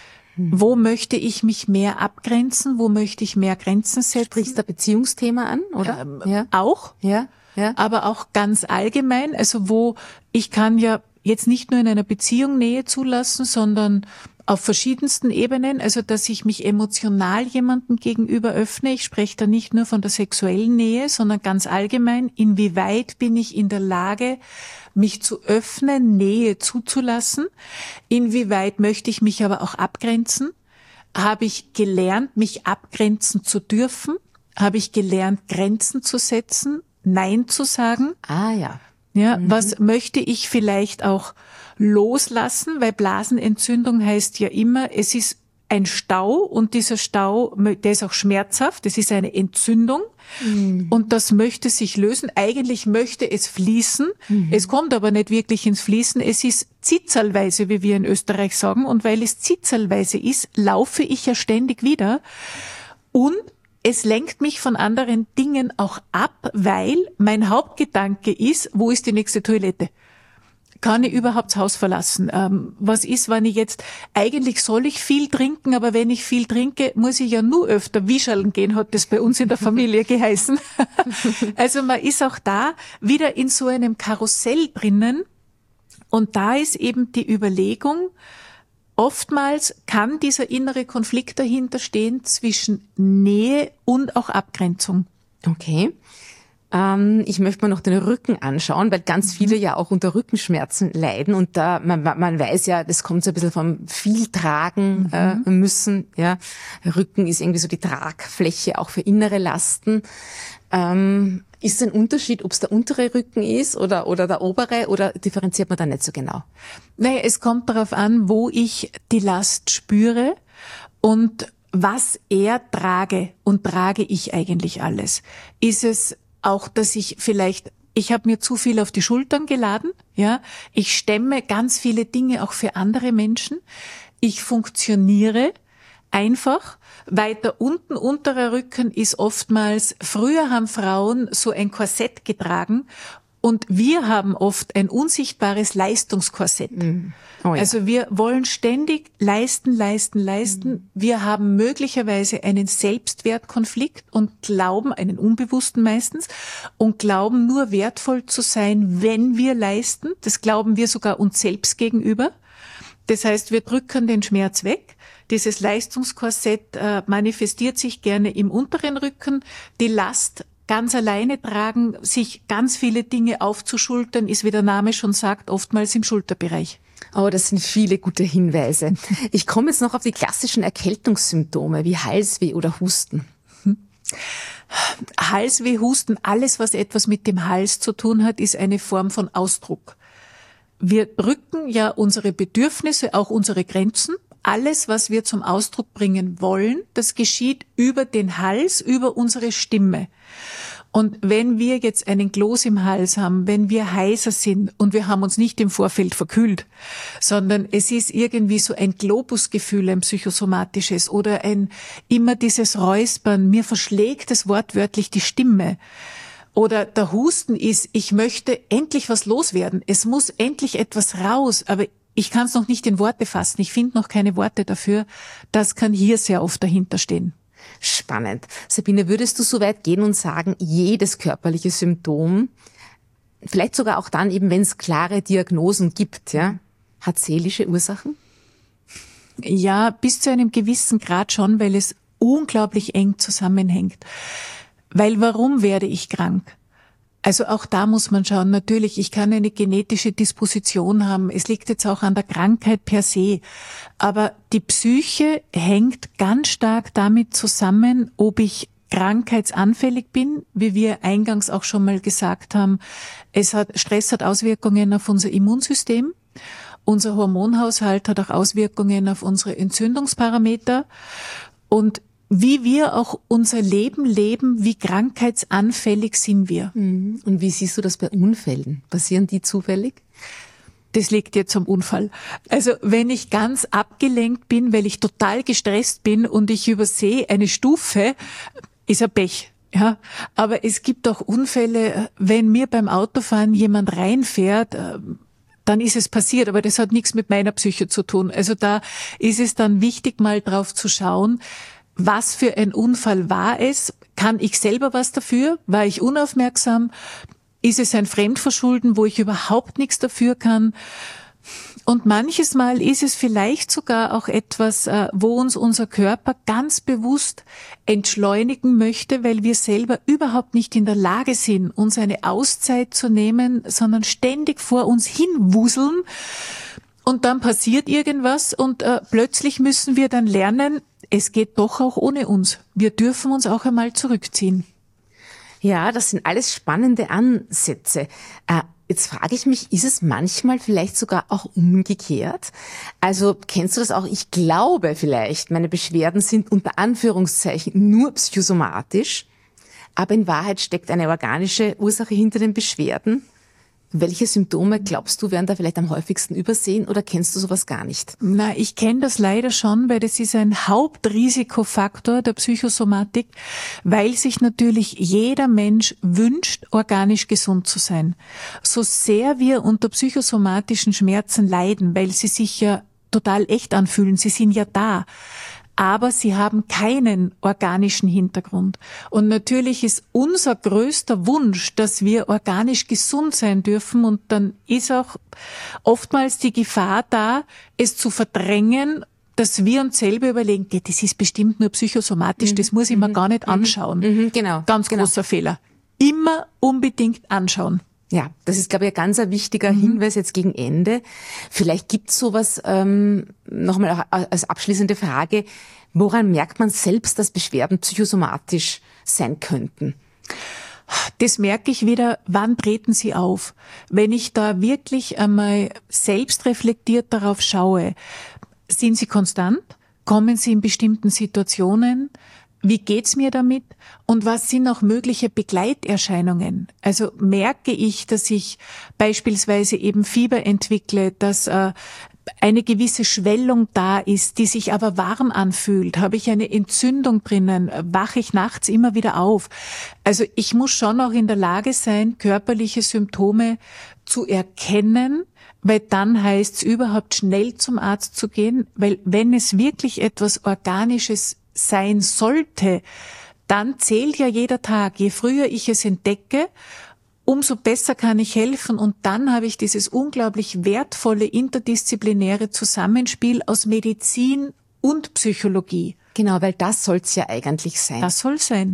Hm. Wo möchte ich mich mehr abgrenzen? Wo möchte ich mehr Grenzen setzen? Sprichst du ein Beziehungsthema an, oder? Ähm, ja. Auch. Ja. Ja. Aber auch ganz allgemein, also wo ich kann ja jetzt nicht nur in einer Beziehung Nähe zulassen, sondern auf verschiedensten Ebenen, also dass ich mich emotional jemandem gegenüber öffne. Ich spreche da nicht nur von der sexuellen Nähe, sondern ganz allgemein, inwieweit bin ich in der Lage, mich zu öffnen, Nähe zuzulassen? Inwieweit möchte ich mich aber auch abgrenzen? Habe ich gelernt, mich abgrenzen zu dürfen? Habe ich gelernt, Grenzen zu setzen? Nein zu sagen. Ah ja. Ja, mhm. Was möchte ich vielleicht auch loslassen, weil Blasenentzündung heißt ja immer, es ist ein Stau und dieser Stau, der ist auch schmerzhaft, das ist eine Entzündung mhm. und das möchte sich lösen. Eigentlich möchte es fließen, mhm. es kommt aber nicht wirklich ins Fließen, es ist zitzelweise, wie wir in Österreich sagen, und weil es zitzelweise ist, laufe ich ja ständig wieder und es lenkt mich von anderen Dingen auch ab, weil mein Hauptgedanke ist, wo ist die nächste Toilette? kann ich überhaupt das Haus verlassen? Ähm, was ist, wenn ich jetzt, eigentlich soll ich viel trinken, aber wenn ich viel trinke, muss ich ja nur öfter wischeln gehen, hat das bei uns in der Familie geheißen. Also man ist auch da wieder in so einem Karussell drinnen und da ist eben die Überlegung, oftmals kann dieser innere Konflikt dahinter stehen zwischen Nähe und auch Abgrenzung. Okay. Ähm, ich möchte mir noch den Rücken anschauen, weil ganz viele ja auch unter Rückenschmerzen leiden und da man, man weiß ja, das kommt so ein bisschen vom viel tragen mhm. äh, müssen. Ja, Rücken ist irgendwie so die Tragfläche auch für innere Lasten. Ähm, ist ein Unterschied, ob es der untere Rücken ist oder oder der obere oder differenziert man da nicht so genau? Naja, es kommt darauf an, wo ich die Last spüre und was er trage und trage ich eigentlich alles. Ist es auch, dass ich vielleicht, ich habe mir zu viel auf die Schultern geladen, ja, ich stemme ganz viele Dinge auch für andere Menschen, ich funktioniere einfach, weiter unten, unterer Rücken ist oftmals, früher haben Frauen so ein Korsett getragen und wir haben oft ein unsichtbares Leistungskorsett. Mm. Oh ja. Also wir wollen ständig leisten, leisten, leisten. Mm. Wir haben möglicherweise einen Selbstwertkonflikt und glauben, einen unbewussten meistens, und glauben nur wertvoll zu sein, wenn wir leisten. Das glauben wir sogar uns selbst gegenüber. Das heißt, wir drücken den Schmerz weg. Dieses Leistungskorsett äh, manifestiert sich gerne im unteren Rücken. Die Last ganz alleine tragen, sich ganz viele Dinge aufzuschultern, ist, wie der Name schon sagt, oftmals im Schulterbereich. Oh, das sind viele gute Hinweise. Ich komme jetzt noch auf die klassischen Erkältungssymptome wie Halsweh oder Husten. Halsweh, Husten, alles, was etwas mit dem Hals zu tun hat, ist eine Form von Ausdruck. Wir drücken ja unsere Bedürfnisse, auch unsere Grenzen. Alles, was wir zum Ausdruck bringen wollen, das geschieht über den Hals, über unsere Stimme. Und wenn wir jetzt einen Kloß im Hals haben, wenn wir heiser sind und wir haben uns nicht im Vorfeld verkühlt, sondern es ist irgendwie so ein Globusgefühl, ein psychosomatisches oder ein immer dieses Räuspern, mir verschlägt es wortwörtlich die Stimme. Oder der Husten ist, ich möchte endlich was loswerden. Es muss endlich etwas raus, aber ich kann es noch nicht in Worte fassen. Ich finde noch keine Worte dafür. Das kann hier sehr oft dahinter stehen. Spannend. Sabine, würdest du so weit gehen und sagen, jedes körperliche Symptom, vielleicht sogar auch dann eben, wenn es klare Diagnosen gibt, ja, hat seelische Ursachen? Ja, bis zu einem gewissen Grad schon, weil es unglaublich eng zusammenhängt. Weil warum werde ich krank? Also auch da muss man schauen, natürlich, ich kann eine genetische Disposition haben, es liegt jetzt auch an der Krankheit per se, aber die Psyche hängt ganz stark damit zusammen, ob ich krankheitsanfällig bin, wie wir eingangs auch schon mal gesagt haben. Es hat, Stress hat Auswirkungen auf unser Immunsystem, unser Hormonhaushalt hat auch Auswirkungen auf unsere Entzündungsparameter und wie wir auch unser Leben leben, wie krankheitsanfällig sind wir. Und wie siehst du das bei Unfällen? Passieren die zufällig? Das liegt jetzt am Unfall. Also wenn ich ganz abgelenkt bin, weil ich total gestresst bin und ich übersehe eine Stufe, ist ein Pech. Ja, aber es gibt auch Unfälle, wenn mir beim Autofahren jemand reinfährt, dann ist es passiert, aber das hat nichts mit meiner Psyche zu tun. Also da ist es dann wichtig, mal drauf zu schauen, was für ein Unfall war es? Kann ich selber was dafür? War ich unaufmerksam? Ist es ein Fremdverschulden, wo ich überhaupt nichts dafür kann? Und manches Mal ist es vielleicht sogar auch etwas, wo uns unser Körper ganz bewusst entschleunigen möchte, weil wir selber überhaupt nicht in der Lage sind, uns eine Auszeit zu nehmen, sondern ständig vor uns hinwuseln. Und dann passiert irgendwas und äh, plötzlich müssen wir dann lernen, es geht doch auch ohne uns. Wir dürfen uns auch einmal zurückziehen. Ja, das sind alles spannende Ansätze. Äh, jetzt frage ich mich, ist es manchmal vielleicht sogar auch umgekehrt? Also kennst du das auch? Ich glaube vielleicht, meine Beschwerden sind unter Anführungszeichen nur psychosomatisch, aber in Wahrheit steckt eine organische Ursache hinter den Beschwerden. Welche Symptome, glaubst du, werden da vielleicht am häufigsten übersehen oder kennst du sowas gar nicht? Na, ich kenne das leider schon, weil das ist ein Hauptrisikofaktor der Psychosomatik, weil sich natürlich jeder Mensch wünscht, organisch gesund zu sein. So sehr wir unter psychosomatischen Schmerzen leiden, weil sie sich ja total echt anfühlen, sie sind ja da. Aber sie haben keinen organischen Hintergrund. Und natürlich ist unser größter Wunsch, dass wir organisch gesund sein dürfen. Und dann ist auch oftmals die Gefahr da, es zu verdrängen, dass wir uns selber überlegen, das ist bestimmt nur psychosomatisch, mhm. das muss ich mir mhm. gar nicht anschauen. Mhm. Genau. Ganz genau. großer Fehler. Immer unbedingt anschauen. Ja, das ist, glaube ich, ein ganz ein wichtiger mhm. Hinweis jetzt gegen Ende. Vielleicht gibt's sowas, ähm, nochmal als abschließende Frage, woran merkt man selbst, dass Beschwerden psychosomatisch sein könnten? Das merke ich wieder, wann treten sie auf? Wenn ich da wirklich einmal selbst reflektiert darauf schaue, sind sie konstant? Kommen sie in bestimmten Situationen? Wie geht's mir damit? Und was sind auch mögliche Begleiterscheinungen? Also merke ich, dass ich beispielsweise eben Fieber entwickle, dass äh, eine gewisse Schwellung da ist, die sich aber warm anfühlt? Habe ich eine Entzündung drinnen? Wache ich nachts immer wieder auf? Also ich muss schon auch in der Lage sein, körperliche Symptome zu erkennen, weil dann heißt es überhaupt schnell zum Arzt zu gehen, weil wenn es wirklich etwas Organisches sein sollte, dann zählt ja jeder Tag. Je früher ich es entdecke, umso besser kann ich helfen. Und dann habe ich dieses unglaublich wertvolle interdisziplinäre Zusammenspiel aus Medizin und Psychologie. Genau, weil das soll es ja eigentlich sein. Das soll sein.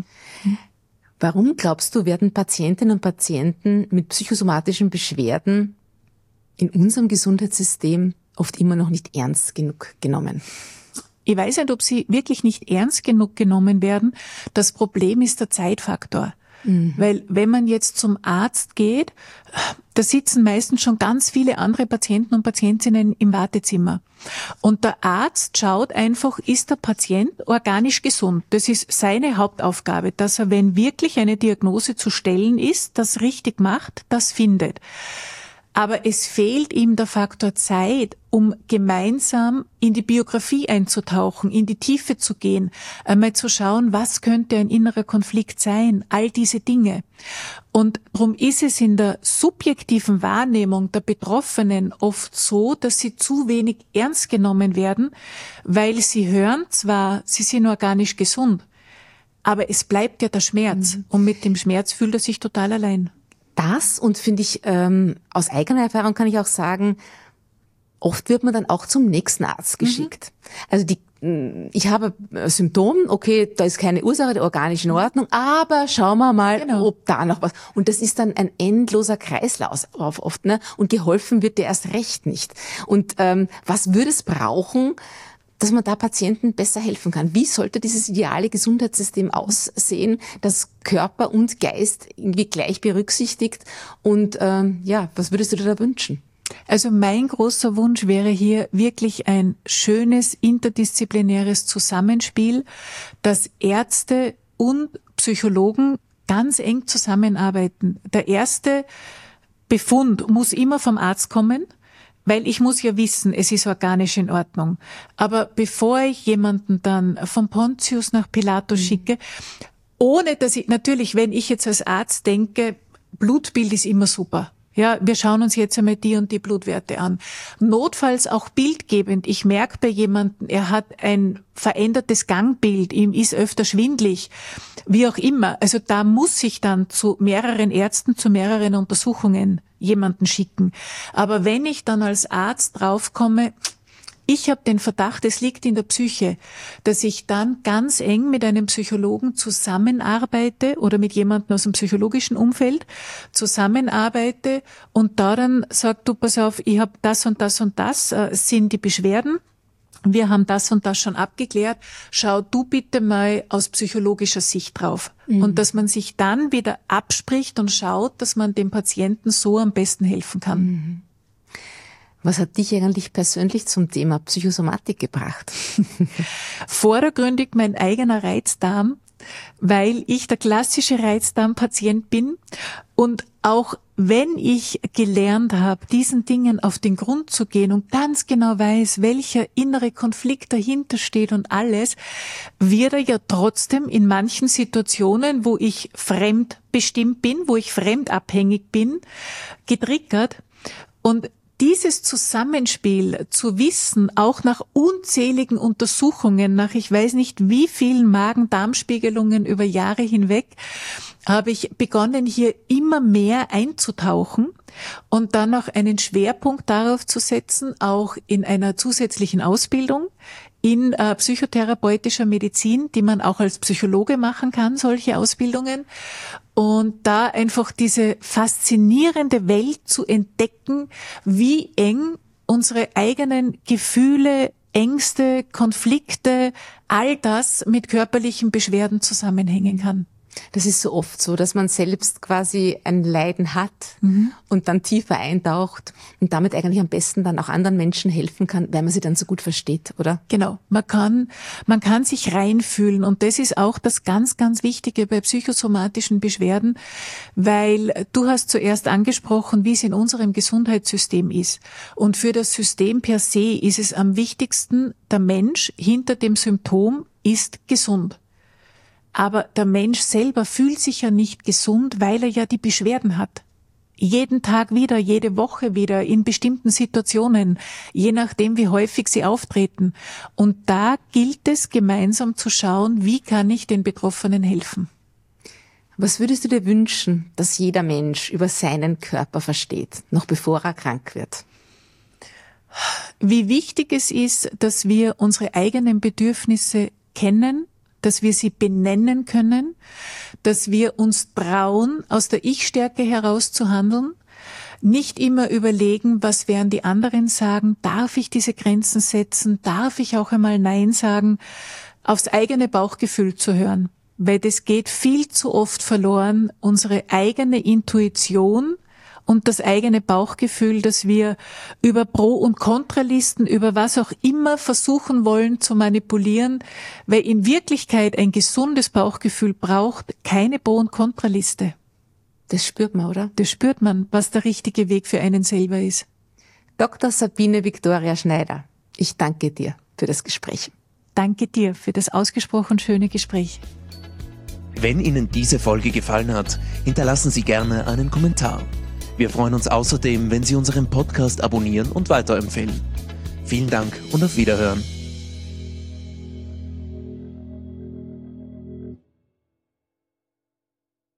Warum, glaubst du, werden Patientinnen und Patienten mit psychosomatischen Beschwerden in unserem Gesundheitssystem oft immer noch nicht ernst genug genommen? Ich weiß nicht, ob sie wirklich nicht ernst genug genommen werden. Das Problem ist der Zeitfaktor. Mhm. Weil wenn man jetzt zum Arzt geht, da sitzen meistens schon ganz viele andere Patienten und Patientinnen im Wartezimmer. Und der Arzt schaut einfach, ist der Patient organisch gesund? Das ist seine Hauptaufgabe, dass er, wenn wirklich eine Diagnose zu stellen ist, das richtig macht, das findet. Aber es fehlt ihm der Faktor Zeit, um gemeinsam in die Biografie einzutauchen, in die Tiefe zu gehen, einmal zu schauen, was könnte ein innerer Konflikt sein, all diese Dinge. Und darum ist es in der subjektiven Wahrnehmung der Betroffenen oft so, dass sie zu wenig ernst genommen werden, weil sie hören zwar, sie sind organisch gesund, aber es bleibt ja der Schmerz. Mhm. Und mit dem Schmerz fühlt er sich total allein. Das und finde ich, ähm, aus eigener Erfahrung kann ich auch sagen, oft wird man dann auch zum nächsten Arzt geschickt. Mhm. Also die, ich habe ein Symptom, okay, da ist keine Ursache, der organisch in Ordnung, aber schauen wir mal, genau, ob da noch was. Und das ist dann ein endloser Kreislauf oft, ne? Und geholfen wird dir erst recht nicht. Und ähm, was würde es brauchen, dass man da Patienten besser helfen kann? Wie sollte dieses ideale Gesundheitssystem aussehen, das Körper und Geist irgendwie gleich berücksichtigt? Und ähm, ja, was würdest du dir da wünschen? Also mein großer Wunsch wäre hier wirklich ein schönes interdisziplinäres Zusammenspiel, dass Ärzte und Psychologen ganz eng zusammenarbeiten. Der erste Befund muss immer vom Arzt kommen, weil ich muss ja wissen, es ist organisch in Ordnung. Aber bevor ich jemanden dann von Pontius nach Pilatus mhm. schicke, ohne dass ich, natürlich, wenn ich jetzt als Arzt denke, Blutbild ist immer super. Ja, wir schauen uns jetzt einmal die und die Blutwerte an. Notfalls auch bildgebend. Ich merke bei jemandem, er hat ein verändertes Gangbild, ihm ist öfter schwindlig, wie auch immer. Also da muss ich dann zu mehreren Ärzten, zu mehreren Untersuchungen jemanden schicken. Aber wenn ich dann als Arzt draufkomme, ich habe den Verdacht, es liegt in der Psyche, dass ich dann ganz eng mit einem Psychologen zusammenarbeite oder mit jemandem aus dem psychologischen Umfeld zusammenarbeite und da dann sagt, du, pass auf, ich habe das und das und das, äh, sind die Beschwerden. Wir haben das und das schon abgeklärt. Schau du bitte mal aus psychologischer Sicht drauf. Mhm. Und dass man sich dann wieder abspricht und schaut, dass man dem Patienten so am besten helfen kann. Mhm. Was hat dich eigentlich persönlich zum Thema Psychosomatik gebracht? Vordergründig mein eigener Reizdarm. weil ich der klassische Reizdarmpatient bin und auch wenn ich gelernt habe, diesen Dingen auf den Grund zu gehen und ganz genau weiß, welcher innere Konflikt dahinter steht und alles, wird er ja trotzdem in manchen Situationen, wo ich fremdbestimmt bin, wo ich fremdabhängig bin, getriggert. Und dieses Zusammenspiel zu wissen, auch nach unzähligen Untersuchungen, nach ich weiß nicht wie vielen Magen-Darm-Spiegelungen über Jahre hinweg, habe ich begonnen, hier immer mehr einzutauchen und dann auch einen Schwerpunkt darauf zu setzen, auch in einer zusätzlichen Ausbildung in äh, psychotherapeutischer Medizin, die man auch als Psychologe machen kann, solche Ausbildungen. Und da einfach diese faszinierende Welt zu entdecken, wie eng unsere eigenen Gefühle, Ängste, Konflikte, all das mit körperlichen Beschwerden zusammenhängen kann. Das ist so oft so, dass man selbst quasi ein Leiden hat mhm. und dann tiefer eintaucht und damit eigentlich am besten dann auch anderen Menschen helfen kann, weil man sie dann so gut versteht, oder? Genau. Man kann, man kann sich reinfühlen und das ist auch das ganz, ganz Wichtige bei psychosomatischen Beschwerden, weil du hast zuerst angesprochen, wie es in unserem Gesundheitssystem ist. Und für das System per se ist es am wichtigsten, der Mensch hinter dem Symptom ist gesund. Aber der Mensch selber fühlt sich ja nicht gesund, weil er ja die Beschwerden hat. Jeden Tag wieder, jede Woche wieder, in bestimmten Situationen, je nachdem, wie häufig sie auftreten. Und da gilt es, gemeinsam zu schauen, wie kann ich den Betroffenen helfen. Was würdest du dir wünschen, dass jeder Mensch über seinen Körper versteht, noch bevor er krank wird? Wie wichtig es ist, dass wir unsere eigenen Bedürfnisse kennen, dass wir sie benennen können, dass wir uns trauen, aus der Ich-Stärke heraus zu handeln, nicht immer überlegen, was werden die anderen sagen, darf ich diese Grenzen setzen, darf ich auch einmal Nein sagen, aufs eigene Bauchgefühl zu hören, weil das geht viel zu oft verloren, unsere eigene Intuition und das eigene Bauchgefühl, dass wir über Pro- und Kontralisten, über was auch immer versuchen wollen zu manipulieren, weil in Wirklichkeit ein gesundes Bauchgefühl braucht keine Pro- und Kontraliste. Das spürt man, oder? Das spürt man, was der richtige Weg für einen selber ist. Doktor Sabine Viktoria Schneider, ich danke dir für das Gespräch. Danke dir für das ausgesprochen schöne Gespräch. Wenn Ihnen diese Folge gefallen hat, hinterlassen Sie gerne einen Kommentar. Wir freuen uns außerdem, wenn Sie unseren Podcast abonnieren und weiterempfehlen. Vielen Dank und auf Wiederhören.